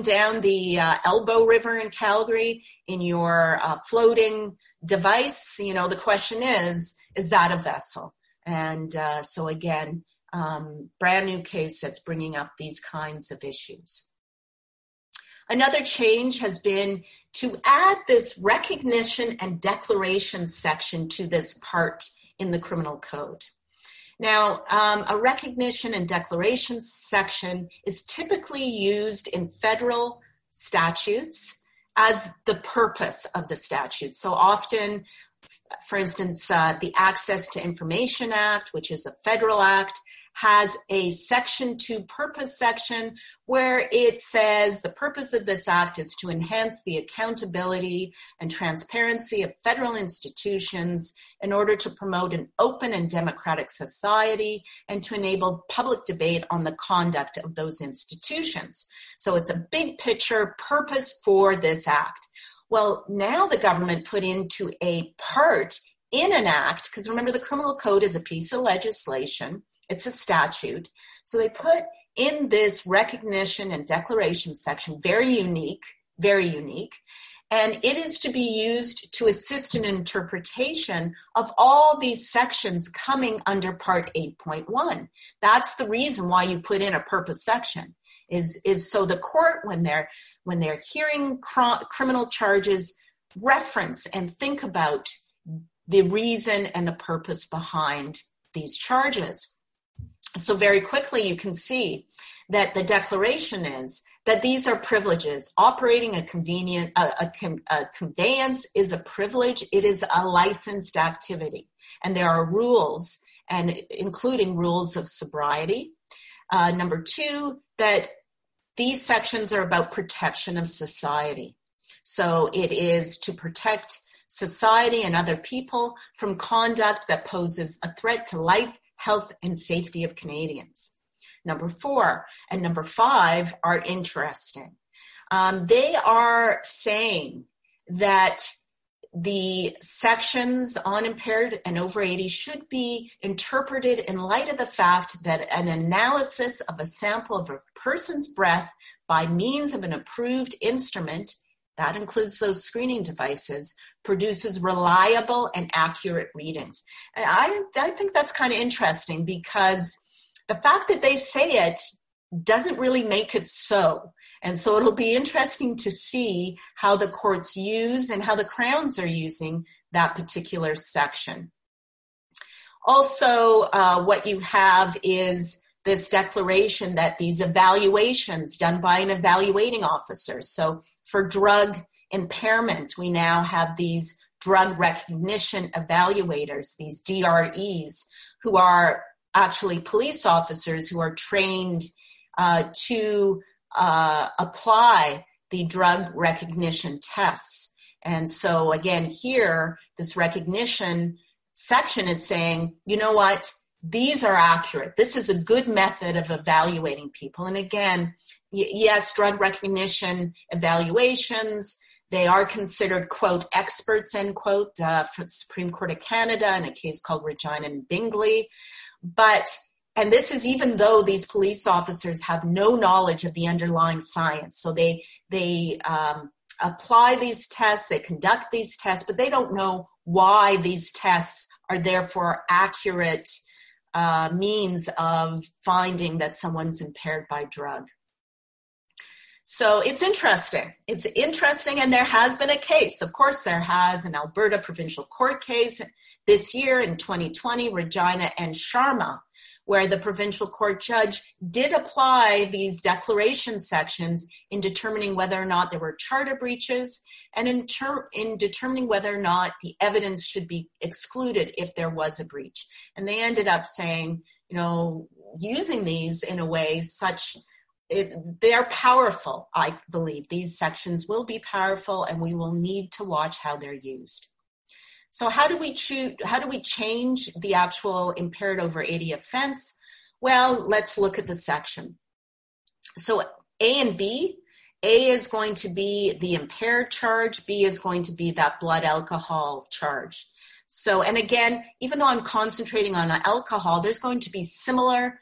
the Elbow River in Calgary in your floating device, the question is that a vessel? And so again, brand new case that's bringing up these kinds of issues. Another change has been to add this recognition and declaration section to this part in the criminal code. Now, a recognition and declaration section is typically used in federal statutes as the purpose of the statute. So often, for instance, the Access to Information Act, which is a federal act, has a Section 2 purpose section where it says the purpose of this act is to enhance the accountability and transparency of federal institutions in order to promote an open and democratic society and to enable public debate on the conduct of those institutions. So it's a big picture purpose for this act. Well, now the government put into a part in an act, because remember the criminal code is a piece of legislation. It's a statute. So they put in this recognition and declaration section, very unique, And it is to be used to assist in interpretation of all these sections coming under Part 8.1. That's the reason why you put in a purpose section, is so the court, when they're hearing criminal charges, reference and think about the reason and the purpose behind these charges. So very quickly you can see that the declaration is that these are privileges. Operating a conveyance is a privilege. It is a licensed activity. And there are rules, and including rules of sobriety. Number two, that these sections are about protection of society. So it is to protect society and other people from conduct that poses a threat to life, health, and safety of Canadians. Number 4 and number 5 are interesting. They are saying that the sections on impaired and over 80 should be interpreted in light of the fact that an analysis of a sample of a person's breath by means of an approved instrument, that includes those screening devices, produces reliable and accurate readings. And I think that's kind of interesting, because the fact that they say it doesn't really make it so. And so it'll be interesting to see how the courts use and how the Crowns are using that particular section. Also, what you have is this declaration that these evaluations done by an evaluating officer. So for drug impairment, we now have these drug recognition evaluators, these DREs, who are actually police officers who are trained to apply the drug recognition tests. And so again, here, this recognition section is saying, you know what, these are accurate. This is a good method of evaluating people. And again, yes, drug recognition evaluations, they are considered, quote, experts, end quote, for the Supreme Court of Canada in a case called Regina and Bingley. And this is even though these police officers have no knowledge of the underlying science. So they apply these tests, they conduct these tests, but they don't know why these tests are therefore accurate means of finding that someone's impaired by drug. So it's interesting. It's interesting, and there has been a case. Of course, there has an Alberta Provincial Court case this year in 2020, Regina and Sharma, where the provincial court judge did apply these declaration sections in determining whether or not there were charter breaches and in determining whether or not the evidence should be excluded if there was a breach. And they ended up saying, using these in a way they're powerful, I believe. These sections will be powerful, and we will need to watch how they're used. So how do we change the actual impaired over 80 offense? Well, let's look at the section. So A and B. A is going to be the impaired charge. B is going to be that blood alcohol charge. So, and again, even though I'm concentrating on alcohol, there's going to be similar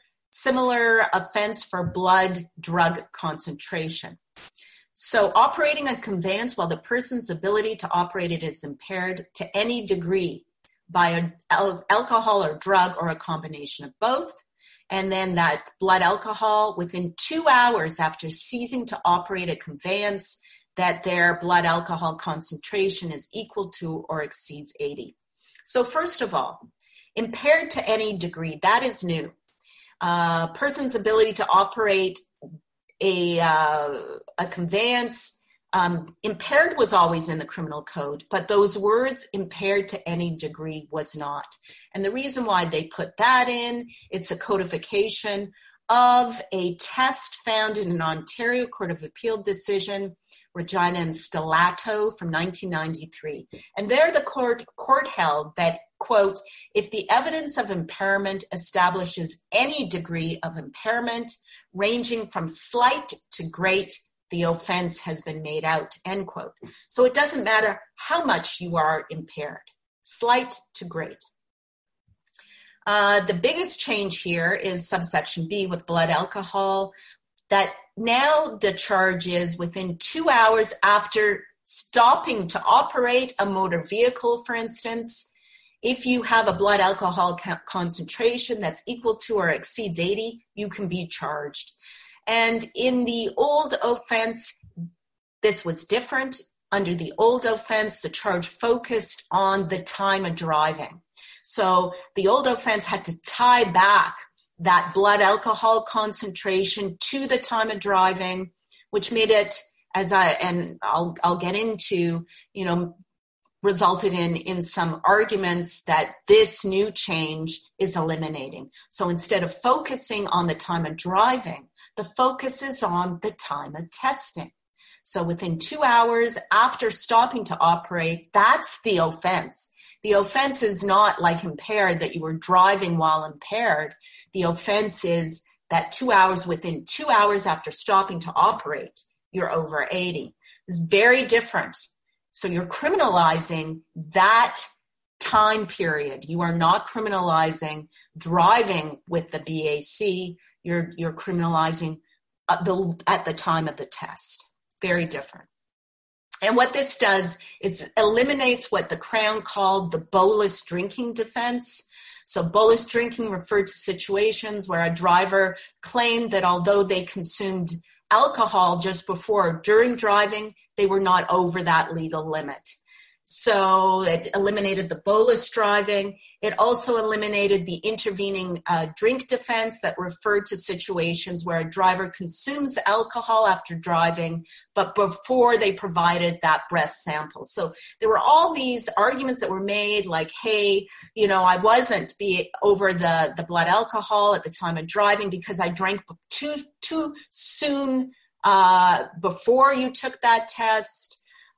offense for blood drug concentration. So operating a conveyance while the person's ability to operate it is impaired to any degree by an alcohol or drug or a combination of both. And then that blood alcohol within 2 hours after ceasing to operate a conveyance, that their blood alcohol concentration is equal to or exceeds 80. So first of all, impaired to any degree, that is new. Person's ability to operate a conveyance, impaired was always in the criminal code, but those words impaired to any degree was not. And the reason why they put that in, it's a codification of a test found in an Ontario Court of Appeal decision, Regina and Stellato from 1993. And there the court held that, quote, if the evidence of impairment establishes any degree of impairment ranging from slight to great, the offense has been made out, end quote. So it doesn't matter how much you are impaired, slight to great. The biggest change here is subsection B with blood alcohol, that now the charge is within 2 hours after stopping to operate a motor vehicle, for instance, if you have a blood alcohol concentration that's equal to or exceeds 80, you can be charged. And in the old offense, this was different. Under the old offense, the charge focused on the time of driving. So the old offense had to tie back that blood alcohol concentration to the time of driving, which made it, I'll get into, resulted in some arguments that this new change is eliminating. So instead of focusing on the time of driving, the focus is on the time of testing. So within 2 hours after stopping to operate, that's the offense. The offense is not like impaired, that you were driving while impaired. The offense is that within 2 hours after stopping to operate, you're over 80. It's very different. So you're criminalizing that time period. You are not criminalizing driving with the BAC. You're criminalizing at the time of the test. Very different. And what this does is eliminates what the Crown called the bolus drinking defense. So bolus drinking referred to situations where a driver claimed that although they consumed alcohol just before or during driving, they were not over that legal limit. So it eliminated the bolus driving. It also eliminated the intervening drink defense that referred to situations where a driver consumes alcohol after driving, but before they provided that breath sample. So there were all these arguments that were made like, hey, I wasn't over the blood alcohol at the time of driving because I drank too soon before you took that test.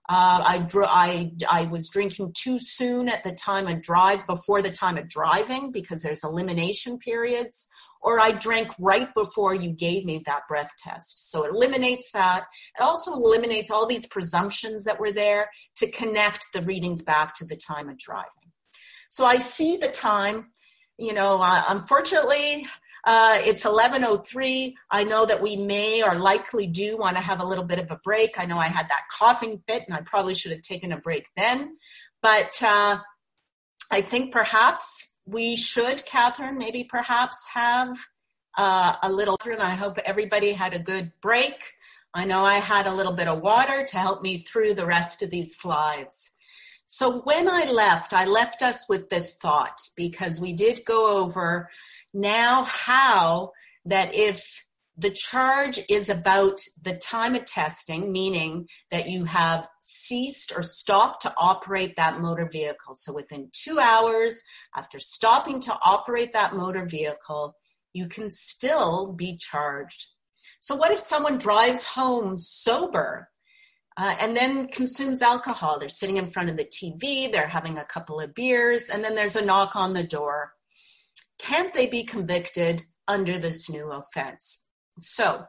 I was drinking too soon at the time of before the time of driving because there's elimination periods, or I drank right before you gave me that breath test. So it eliminates that. It also eliminates all these presumptions that were there to connect the readings back to the time of driving. So I see the time, unfortunately, it's 11:03. I know that we may or likely do want to have a little bit of a break. I know I had that coughing fit and I probably should have taken a break then. But I think perhaps we should, Catherine, maybe perhaps have a little, and I hope everybody had a good break. I know I had a little bit of water to help me through the rest of these slides. So when I left us with this thought, because we did go over now how that if the charge is about the time of testing, meaning that you have ceased or stopped to operate that motor vehicle. So within 2 hours after stopping to operate that motor vehicle, you can still be charged. So what if someone drives home sober and then consumes alcohol? They're sitting in front of the TV, they're having a couple of beers, and then there's a knock on the door. Can't they be convicted under this new offense? So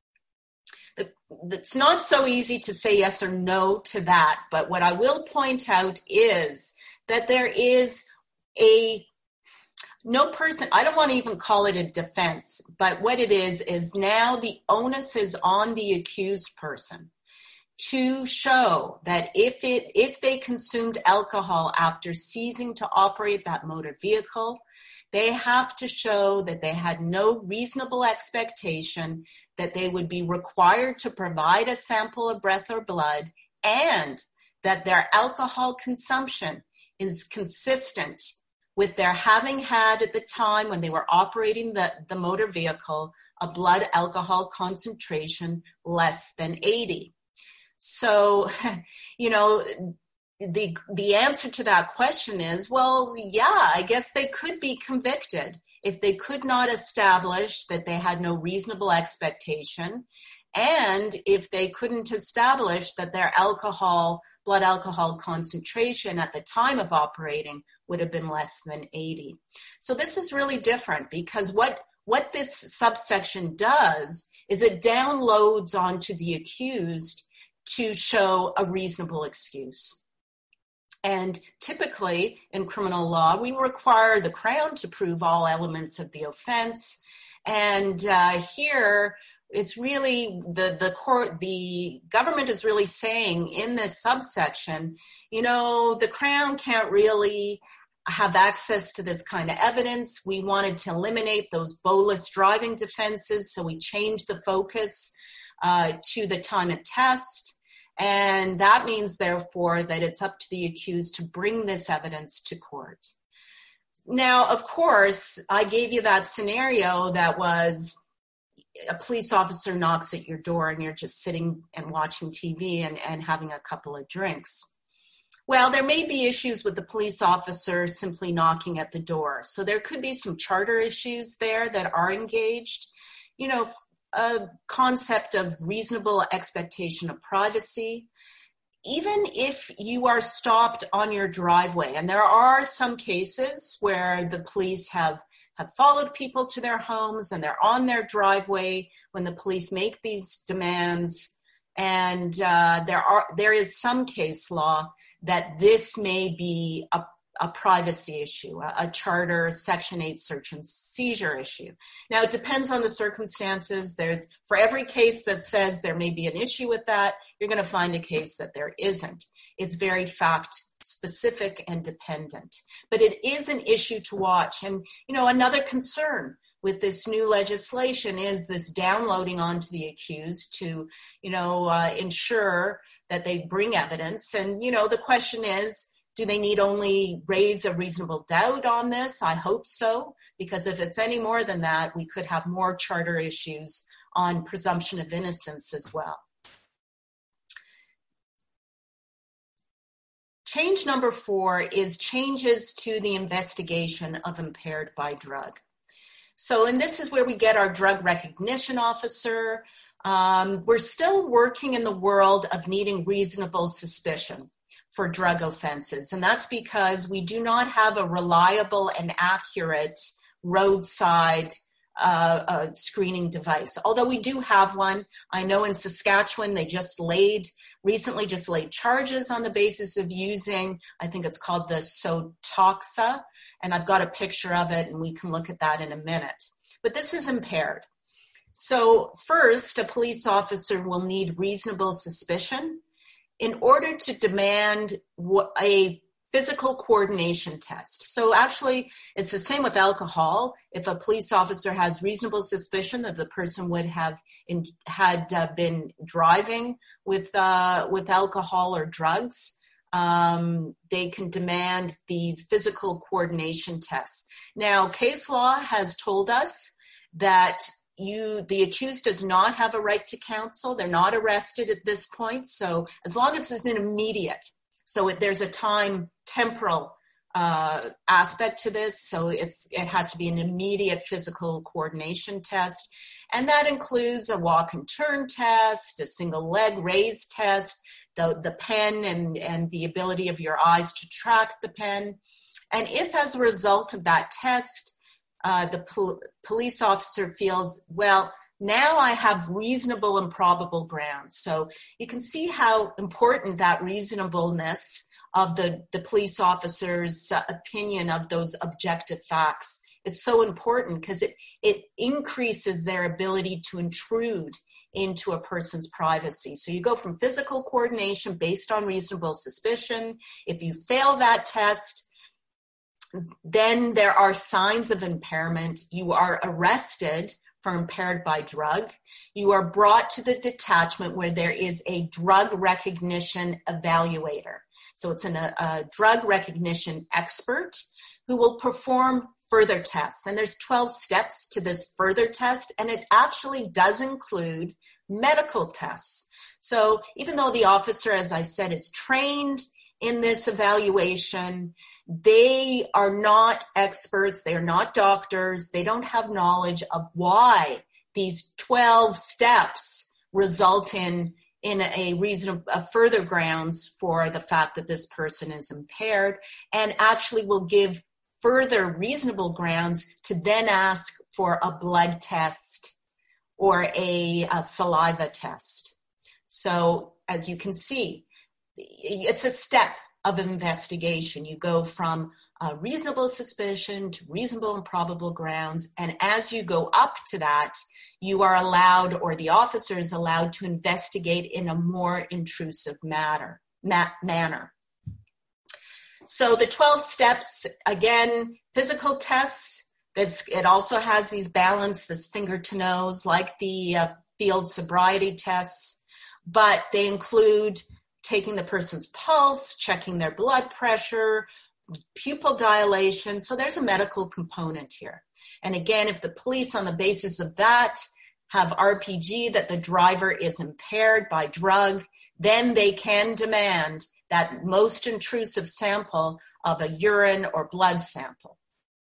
it's not so easy to say yes or no to that, but what I will point out is that there is no person, I don't want to even call it a defense, but what it is now the onus is on the accused person to show that if they consumed alcohol after ceasing to operate that motor vehicle, they have to show that they had no reasonable expectation that they would be required to provide a sample of breath or blood, and that their alcohol consumption is consistent with their having had at the time when they were operating the motor vehicle a blood alcohol concentration less than 80. So, the answer to that question is, well, yeah, I guess they could be convicted if they could not establish that they had no reasonable expectation, and if they couldn't establish that their blood alcohol concentration at the time of operating would have been less than 80. So this is really different, because what this subsection does is it downloads onto the accused to show a reasonable excuse. And typically in criminal law, we require the Crown to prove all elements of the offense. And here it's really the government is really saying in this subsection, the Crown can't really have access to this kind of evidence. We wanted to eliminate those bolus driving defenses, so we changed the focus to the time of test. And that means, therefore, that it's up to the accused to bring this evidence to court. Now, of course, I gave you that scenario that was a police officer knocks at your door and you're just sitting and watching TV and having a couple of drinks. Well, there may be issues with the police officer simply knocking at the door. So there could be some charter issues there that are engaged. A concept of reasonable expectation of privacy. Even if you are stopped on your driveway, and there are some cases where the police have followed people to their homes and they're on their driveway when the police make these demands, and there is some case law that this may be a privacy issue, a charter Section 8 search and seizure issue. Now, it depends on the circumstances. For every case that says there may be an issue with that, you're going to find a case that there isn't. It's very fact specific and dependent. But it is an issue to watch. And, another concern with this new legislation is this downloading onto the accused to, ensure that they bring evidence. And, the question is, do they need only raise a reasonable doubt on this? I hope so, because if it's any more than that, we could have more charter issues on presumption of innocence as well. Change number 4 is changes to the investigation of impaired by drug. And this is where we get our drug recognition officer. We're still working in the world of needing reasonable suspicion for drug offenses. And that's because we do not have a reliable and accurate roadside screening device. Although we do have one. I know in Saskatchewan, they recently laid charges on the basis of using, I think it's called the Sotoxa. And I've got a picture of it and we can look at that in a minute. But this is impaired. So first, a police officer will need reasonable suspicion in order to demand a physical coordination test. So actually, it's the same with alcohol. If a police officer has reasonable suspicion that the person would have been driving with alcohol or drugs, they can demand these physical coordination tests. Now, case law has told us that the accused does not have a right to counsel. They're not arrested at this point. So as long as it's an immediate, there's a temporal aspect to this. So it has to be an immediate physical coordination test. And that includes a walk and turn test, a single leg raise test, the pen and the ability of your eyes to track the pen. And if as a result of that test, the police officer feels, well, now I have reasonable and probable grounds. So you can see how important that reasonableness of the police officer's opinion of those objective facts. It's so important because it increases their ability to intrude into a person's privacy. So you go from physical coordination based on reasonable suspicion. If you fail that test, then there are signs of impairment. You are arrested for impaired by drug. You are brought to the detachment where there is a drug recognition evaluator. So it's a drug recognition expert who will perform further tests. And there's 12 steps to this further test, and it actually does include medical tests. So even though the officer, as I said, is trained in this evaluation, they are not experts, they are not doctors, they don't have knowledge of why these 12 steps result in a further grounds for the fact that this person is impaired, and actually will give further reasonable grounds to then ask for a blood test or a saliva test. So as you can see, it's a step of investigation. You go from reasonable suspicion to reasonable and probable grounds. And as you go up to that, you are allowed, or the officer is allowed, to investigate in a more intrusive manner. So the 12 steps, again, physical tests, it also has these balance, this finger to nose, like the field sobriety tests, but they include taking the person's pulse, checking their blood pressure, pupil dilation. So there's a medical component here. And again, if the police, on the basis of that, have RPG that the driver is impaired by drug, then they can demand that most intrusive sample of a urine or blood sample.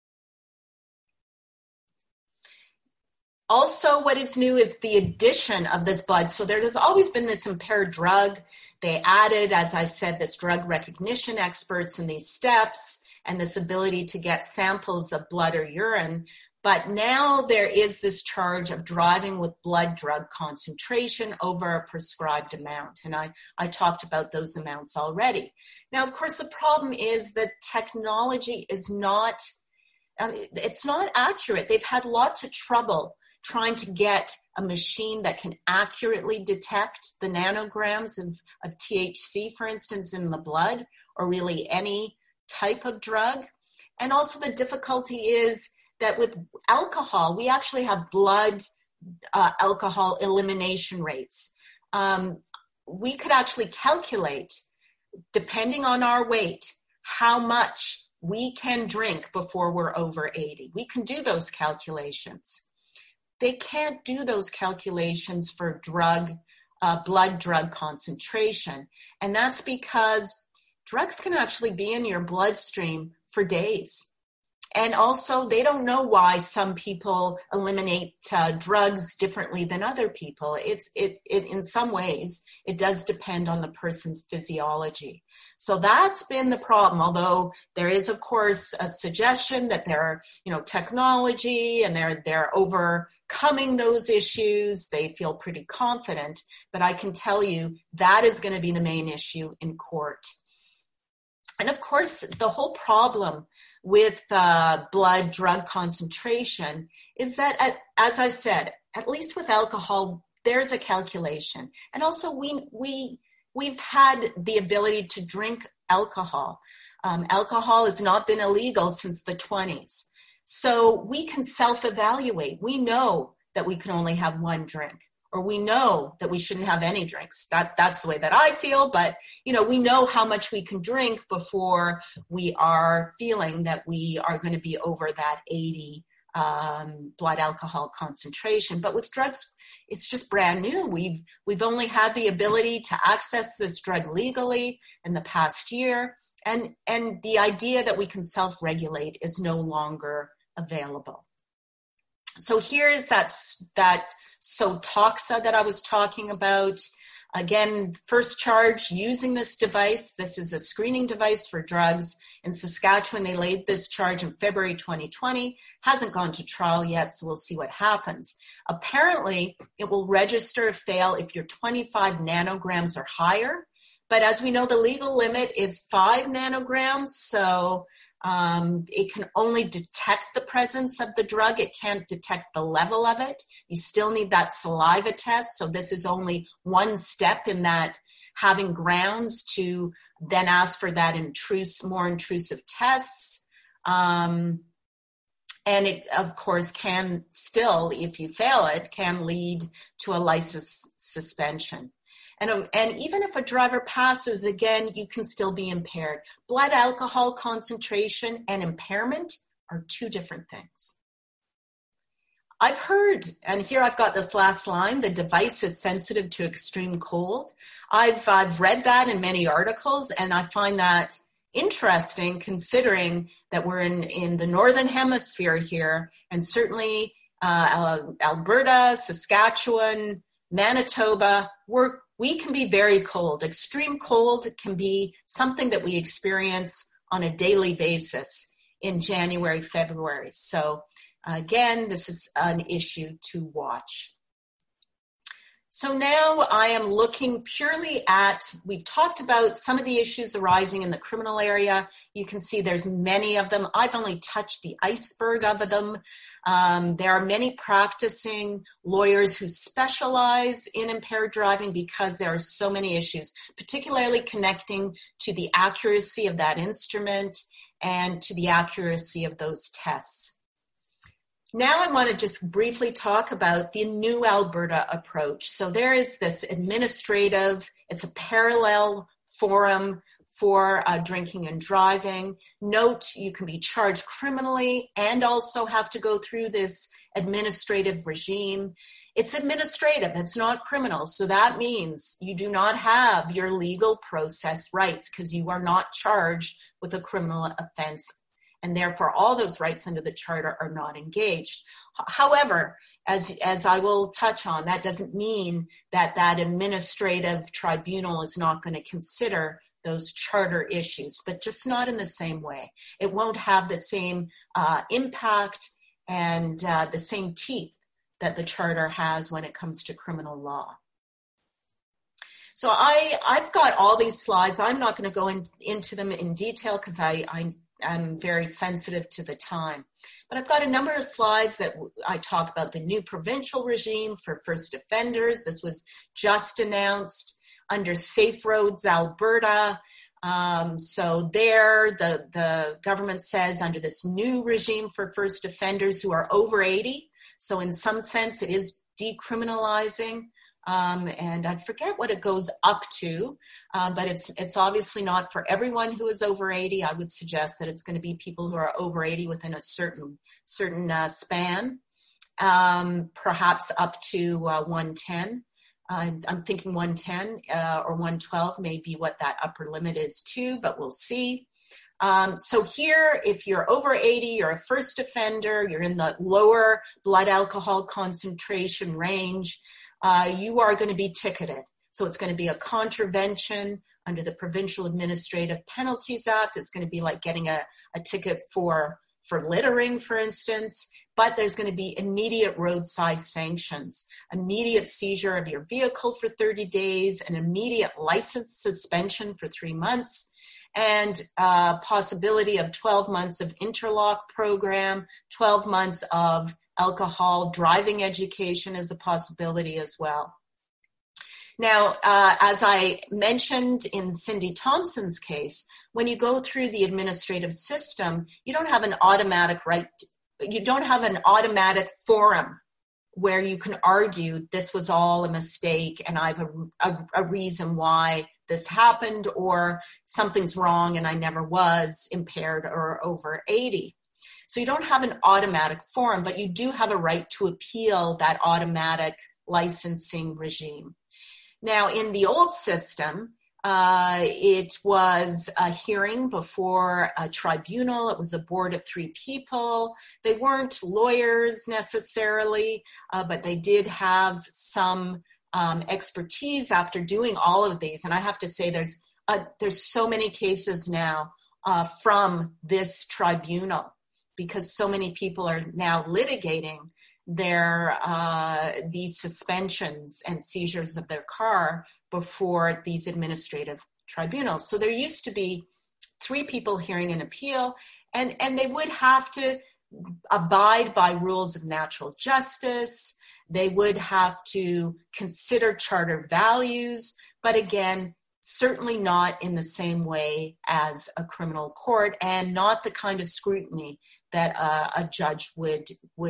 Also, what is new is the addition of this blood. So there has always been this impaired drug. They added, as I said, this drug recognition experts in these steps and this ability to get samples of blood or urine. But now there is this charge of driving with blood drug concentration over a prescribed amount. And I talked about those amounts already. Now, of course, the problem is that technology is not, it's not accurate. They've had lots of trouble trying to get a machine that can accurately detect the nanograms of THC, for instance, in the blood, or really any type of drug. And also the difficulty is that with alcohol, we actually have blood alcohol elimination rates. We could actually calculate, depending on our weight, how much we can drink before we're over 80. We can do those calculations. They can't do those calculations for blood drug concentration. And that's because drugs can actually be in your bloodstream for days. And also, they don't know why some people eliminate drugs differently than other people. It in some ways, it does depend on the person's physiology. So that's been the problem. Although there is, of course, a suggestion that there are, technology, and they're overcoming those issues. They feel pretty confident. But I can tell you that is going to be the main issue in court. And of course, the whole problem with blood drug concentration is that, as I said, at least with alcohol, there's a calculation. And also we've had the ability to drink alcohol. Alcohol has not been illegal since the 20s. So we can self-evaluate. We know that we can only have one drink, or we know that we shouldn't have any drinks. That's the way that I feel, but we know how much we can drink before we are feeling that we are going to be over that 80 blood alcohol concentration. But with drugs, it's just brand new. We've only had the ability to access this drug legally in the past year, and the idea that we can self-regulate is no longer available. So here is that SOTOXA that I was talking about. Again, first charge using this device. This is a screening device for drugs. In Saskatchewan, they laid this charge in February 2020. Hasn't gone to trial yet, so we'll see what happens. Apparently, it will register or fail if you're 25 nanograms or higher. But as we know, the legal limit is 5 nanograms, so it can only detect the presence of the drug. It can't detect the level of it. You still need that saliva test. So this is only one step in that, having grounds to then ask for that more intrusive tests. And it, of course, can still, if you fail it, can lead to a license suspension. And even if a driver passes, again, you can still be impaired. Blood alcohol concentration and impairment are two different things. I've heard, and here I've got this last line, the device is sensitive to extreme cold. I've read that in many articles, and I find that interesting considering that we're in the northern hemisphere here, and certainly Alberta, Saskatchewan, Manitoba, we can be very cold. Extreme cold can be something that we experience on a daily basis in January, February. So again, this is an issue to watch. So now I am looking purely at, we've talked about some of the issues arising in the criminal area. You can see there's many of them. I've only touched the iceberg of them. There are many practicing lawyers who specialize in impaired driving because there are so many issues, particularly connecting to the accuracy of that instrument and to the accuracy of those tests. Now I want to just briefly talk about the new Alberta approach. So there is this administrative, it's a parallel forum for drinking and driving. Note, you can be charged criminally and also have to go through this administrative regime. It's administrative, it's not criminal. So that means you do not have your legal process rights because you are not charged with a criminal offense. And therefore, all those rights under the Charter are not engaged. However, as I will touch on, that doesn't mean that that administrative tribunal is not going to consider those Charter issues, but just not in the same way. It won't have the same impact and the same teeth that the Charter has when it comes to criminal law. So I've got all these slides. I'm not going to go into them in detail because I'm very sensitive to the time. But I've got a number of slides that I talk about the new provincial regime for first offenders. This was just announced under Safe Roads Alberta. So there, the government says under this new regime for first offenders who are over 80, so in some sense it is decriminalizing. And I forget what it goes up to, but it's obviously not for everyone who is over 80. I would suggest that it's going to be people who are over 80 within a certain span, perhaps up to 110. I'm thinking 110 or 112 may be what that upper limit is too, but we'll see. So here, if you're over 80, you're a first offender, you're in the lower blood alcohol concentration range, you are going to be ticketed. So it's going to be a contravention under the Provincial Administrative Penalties Act. It's going to be like getting a ticket for littering, for instance, but there's going to be immediate roadside sanctions, immediate seizure of your vehicle for 30 days, an immediate license suspension for 3 months, and possibility of 12 months of interlock program, 12 months of alcohol driving education is a possibility as well. Now, as I mentioned in Cindy Thompson's case, when you go through the administrative system, you don't have an automatic right, you don't have an automatic forum where you can argue this was all a mistake and I have a reason why this happened, or something's wrong and I never was impaired or over 80. So you don't have an automatic forum, but you do have a right to appeal that automatic licensing regime. Now, in the old system, it was a hearing before a tribunal. It was a board of 3 people. They weren't lawyers necessarily, but they did have some expertise after doing all of these. And I have to say there's so many cases now from this tribunal, because so many people are now litigating their these suspensions and seizures of their car before these administrative tribunals. So there used to be 3 people hearing an appeal, and they would have to abide by rules of natural justice. They would have to consider charter values, but again, certainly not in the same way as a criminal court, and not the kind of scrutiny that a judge would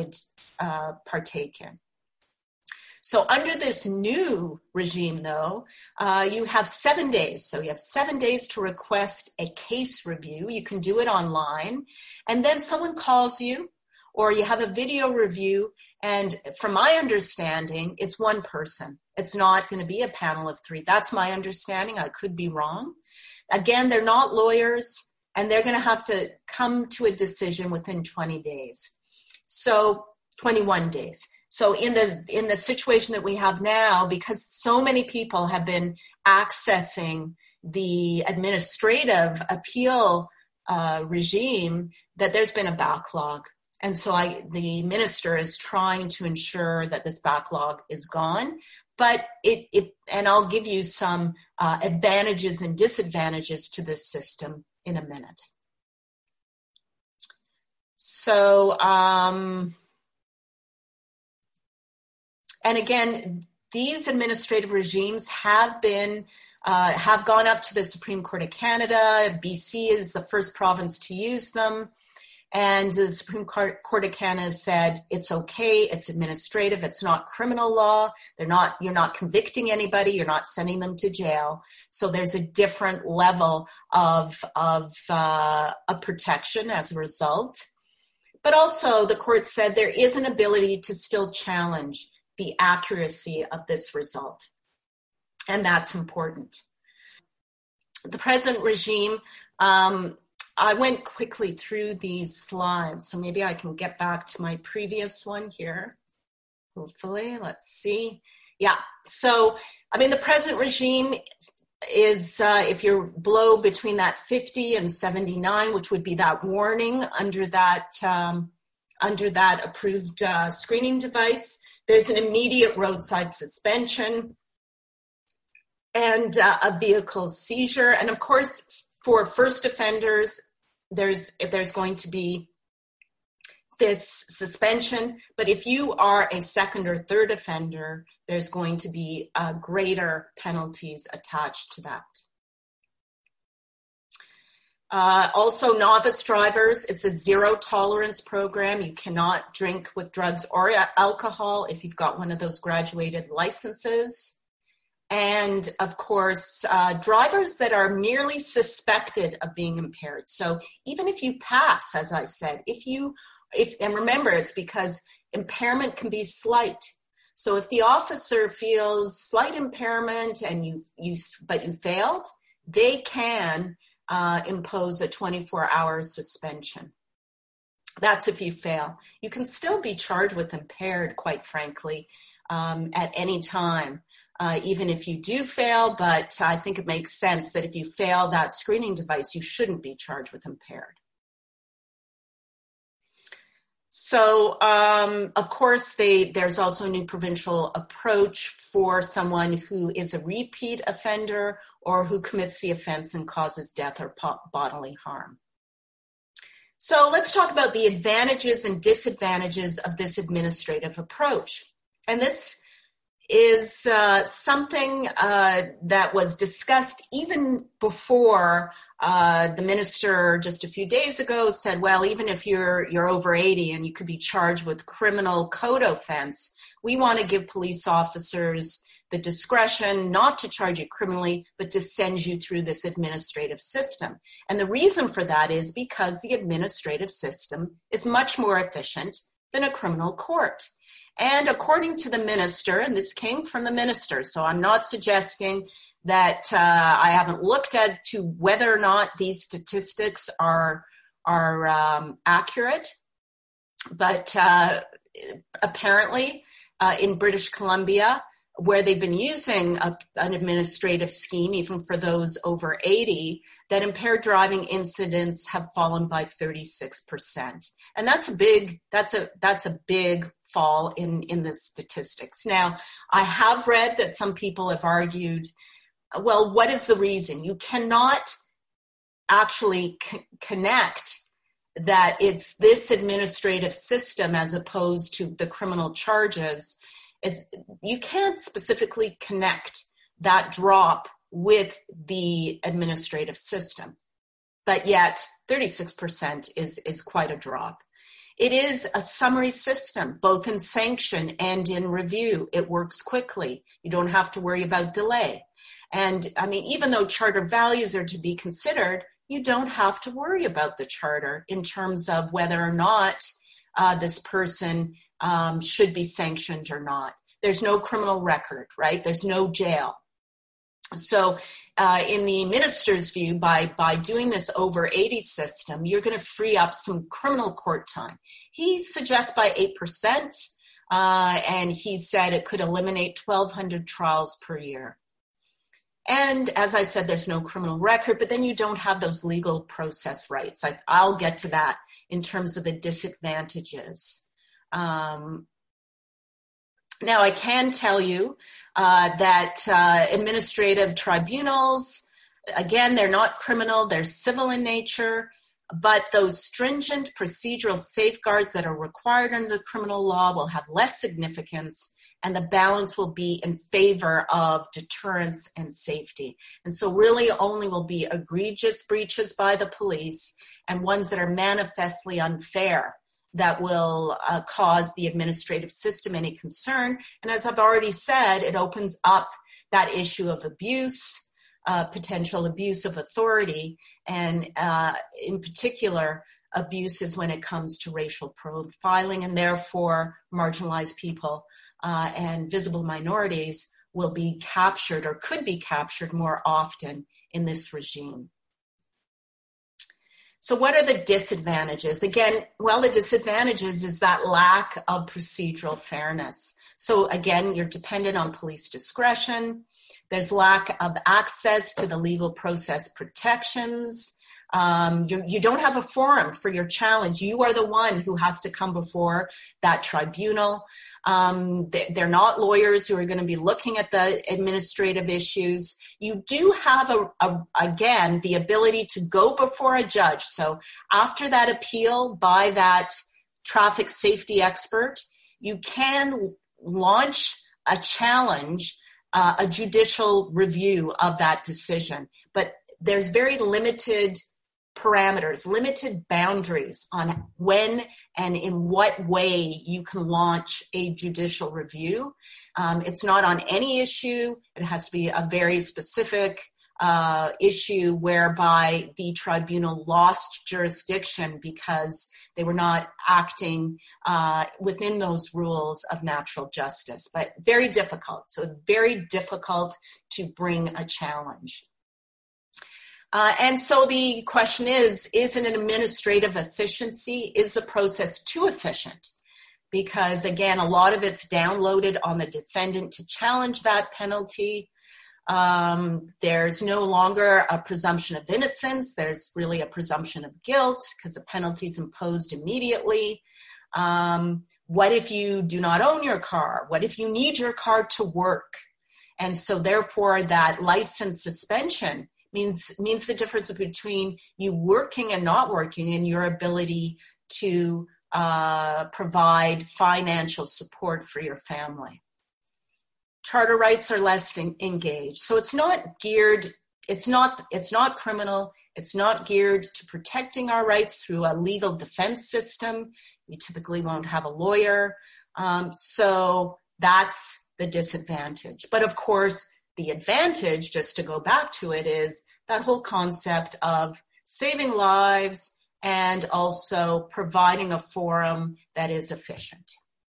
partake in. So under this new regime, though, you have 7 days. So you have 7 days to request a case review. You can do it online. And then someone calls you, or you have a video review. And from my understanding, it's one person. It's not going to be a panel of 3. That's my understanding. I could be wrong. Again, they're not lawyers, and they're going to have to come to a decision within 20 days. So 21 days. So in the situation that we have now, because so many people have been accessing the administrative appeal regime, that there's been a backlog. And so the minister is trying to ensure that this backlog is gone. but and I'll give you some advantages and disadvantages to this system in a minute. So, and again, these administrative regimes have gone up to the Supreme Court of Canada. BC is the first province to use them. And the Supreme Court of Canada said it's okay, it's administrative, it's not criminal law. You're not convicting anybody, you're not sending them to jail. So there's a different level of a protection as a result. But also the court said there is an ability to still challenge the accuracy of this result. And that's important. The present regime, I went quickly through these slides, so maybe I can get back to my previous one here. Hopefully, let's see. Yeah, so, I mean, the present regime is, if you're below between that 50 and 79, which would be that warning under that approved screening device, there's an immediate roadside suspension and a vehicle seizure. And of course, for first offenders, there's going to be this suspension, but if you are a second or third offender, there's going to be greater penalties attached to that. Also, novice drivers, it's a zero tolerance program. You cannot drink with drugs or alcohol if you've got one of those graduated licenses. And of course, drivers that are merely suspected of being impaired. So even if you pass, as I said, and remember, it's because impairment can be slight. So if the officer feels slight impairment and but you failed, they can impose a 24-hour suspension. That's if you fail. You can still be charged with impaired, quite frankly, at any time. Even if you do fail, but I think it makes sense that if you fail that screening device, you shouldn't be charged with impaired. So, of course, there's also a new provincial approach for someone who is a repeat offender or who commits the offense and causes death or bodily harm. So let's talk about the advantages and disadvantages of this administrative approach. And this is something that was discussed even before the minister just a few days ago said, well, even if you're over 80 and you could be charged with criminal code offense, we want to give police officers the discretion not to charge you criminally, but to send you through this administrative system. And the reason for that is because the administrative system is much more efficient than a criminal court. And according to the minister, and this came from the minister, so I'm not suggesting that I haven't looked at to whether or not these statistics are accurate, but apparently in British Columbia, where they've been using an administrative scheme, even for those over 80, that impaired driving incidents have fallen by 36%. And that's a big fall in the statistics. Now, I have read that some people have argued, well, what is the reason? You cannot actually connect that it's this administrative system as opposed to the criminal charges. You can't specifically connect that drop with the administrative system, but yet 36% is quite a drop. It is a summary system, both in sanction and in review. It works quickly. You don't have to worry about delay. And I mean, even though charter values are to be considered, you don't have to worry about the charter in terms of whether or not this person should be sanctioned or not. There's no criminal record, right? There's no jail. So in the minister's view, by doing this over 80 system, you're going to free up some criminal court time. He suggests by 8%, and he said it could eliminate 1,200 trials per year. And as I said, there's no criminal record, but then you don't have those legal process rights. I'll get to that in terms of the disadvantages. Now, I can tell you that administrative tribunals, again, they're not criminal, they're civil in nature, but those stringent procedural safeguards that are required under the criminal law will have less significance, and the balance will be in favor of deterrence and safety. And so really only will be egregious breaches by the police and ones that are manifestly unfair that will cause the administrative system any concern. And as I've already said, it opens up that issue of abuse, potential abuse of authority, and in particular, abuses when it comes to racial profiling, and therefore marginalized people and visible minorities will be captured or could be captured more often in this regime. So what are the disadvantages? Again, well, the disadvantages is that lack of procedural fairness. So again, you're dependent on police discretion. There's lack of access to the legal process protections. You don't have a forum for your challenge. You are the one who has to come before that tribunal. They're not lawyers who are going to be looking at the administrative issues. You do have, again, the ability to go before a judge. So after that appeal by that traffic safety expert, you can launch a challenge, a judicial review of that decision. But there's very limited parameters, limited boundaries on when and in what way you can launch a judicial review. It's not on any issue. It has to be a very specific issue whereby the tribunal lost jurisdiction because they were not acting within those rules of natural justice, but very difficult. So very difficult to bring a challenge. And so the question is it an administrative efficiency? Is the process too efficient? Because again, a lot of it's downloaded on the defendant to challenge that penalty. There's no longer a presumption of innocence. There's really a presumption of guilt because the penalty is imposed immediately. What if you do not own your car? What if you need your car to work? And so therefore that license suspension means the difference between you working and not working and your ability to provide financial support for your family. Charter rights are less engaged. So it's not geared, it's not criminal, it's not geared to protecting our rights through a legal defense system. You typically won't have a lawyer. So that's the disadvantage. But of course, the advantage, just to go back to it, is that whole concept of saving lives and also providing a forum that is efficient.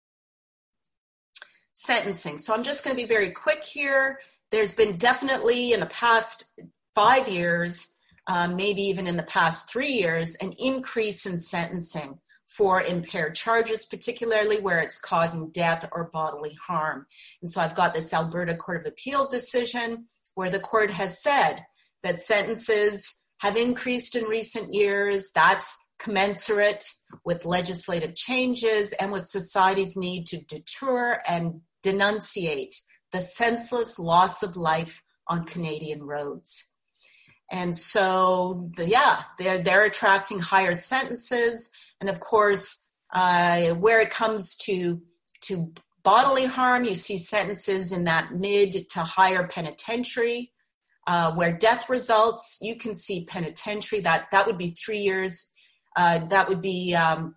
Sentencing. So I'm just going to be very quick here. There's been definitely in the past 5 years, maybe even in the past 3 years, an increase in sentencing for impaired charges, particularly where it's causing death or bodily harm. And so I've got this Alberta Court of Appeal decision where the court has said that sentences have increased in recent years. That's commensurate with legislative changes and with society's need to deter and denunciate the senseless loss of life on Canadian roads. And so, they're attracting higher sentences. And of course, where it comes to bodily harm, you see sentences in that mid to higher penitentiary. Where death results, you can see penitentiary. That would be 3 years. That would be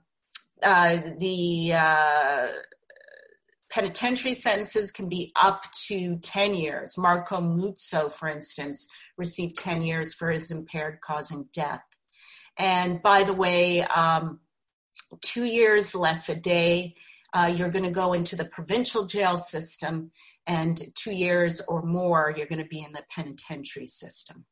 the penitentiary sentences can be up to 10 years. Marco Muzzo, for instance, received 10 years for his impaired causing death. And by the way, 2 years less a day, you're going to go into the provincial jail system, and 2 years or more, you're going to be in the penitentiary system.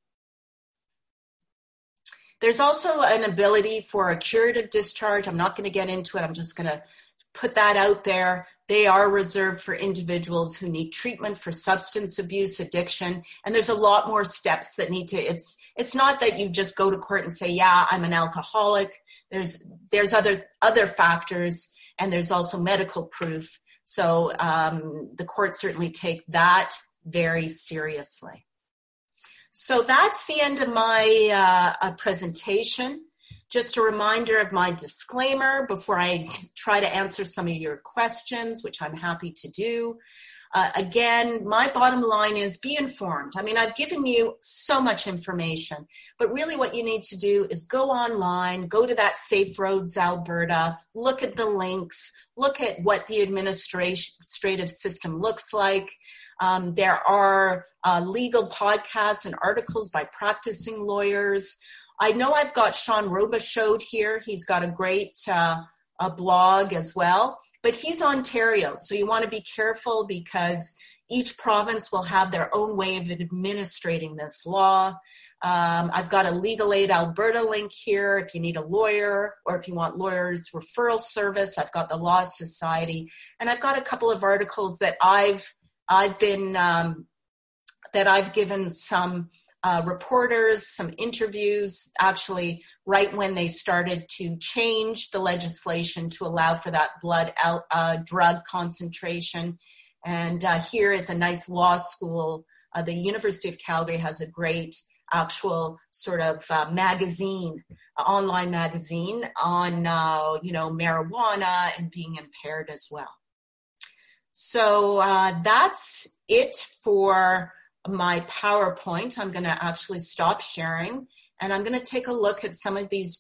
There's also an ability for a curative discharge. I'm not going to get into it. I'm just going to put that out there. They are reserved for individuals who need treatment for substance abuse, addiction, and there's a lot more steps that need to, it's not that you just go to court and say, yeah, I'm an alcoholic. There's other factors, and there's also medical proof. So the court certainly take that very seriously. So that's the end of my presentation. Just a reminder of my disclaimer before I try to answer some of your questions, which I'm happy to do. Again, my bottom line is be informed. I mean, I've given you so much information, but really what you need to do is go online, go to that Safe Roads Alberta, look at the links, look at what the administrative system looks like. There are legal podcasts and articles by practicing lawyers. I know I've got Sean Robichaud here. He's got a great a blog as well. But he's Ontario, so you want to be careful because each province will have their own way of administrating this law. I've got a Legal Aid Alberta link here if you need a lawyer or if you want lawyers referral service. I've got the Law Society, and I've got a couple of articles that I've given some reporters, some interviews, actually right when they started to change the legislation to allow for that blood drug concentration. And here is a nice law school. The University of Calgary has a great actual sort of magazine, online magazine on, marijuana and being impaired as well. So that's it for my PowerPoint. I'm going to actually stop sharing, and I'm going to take a look at some of these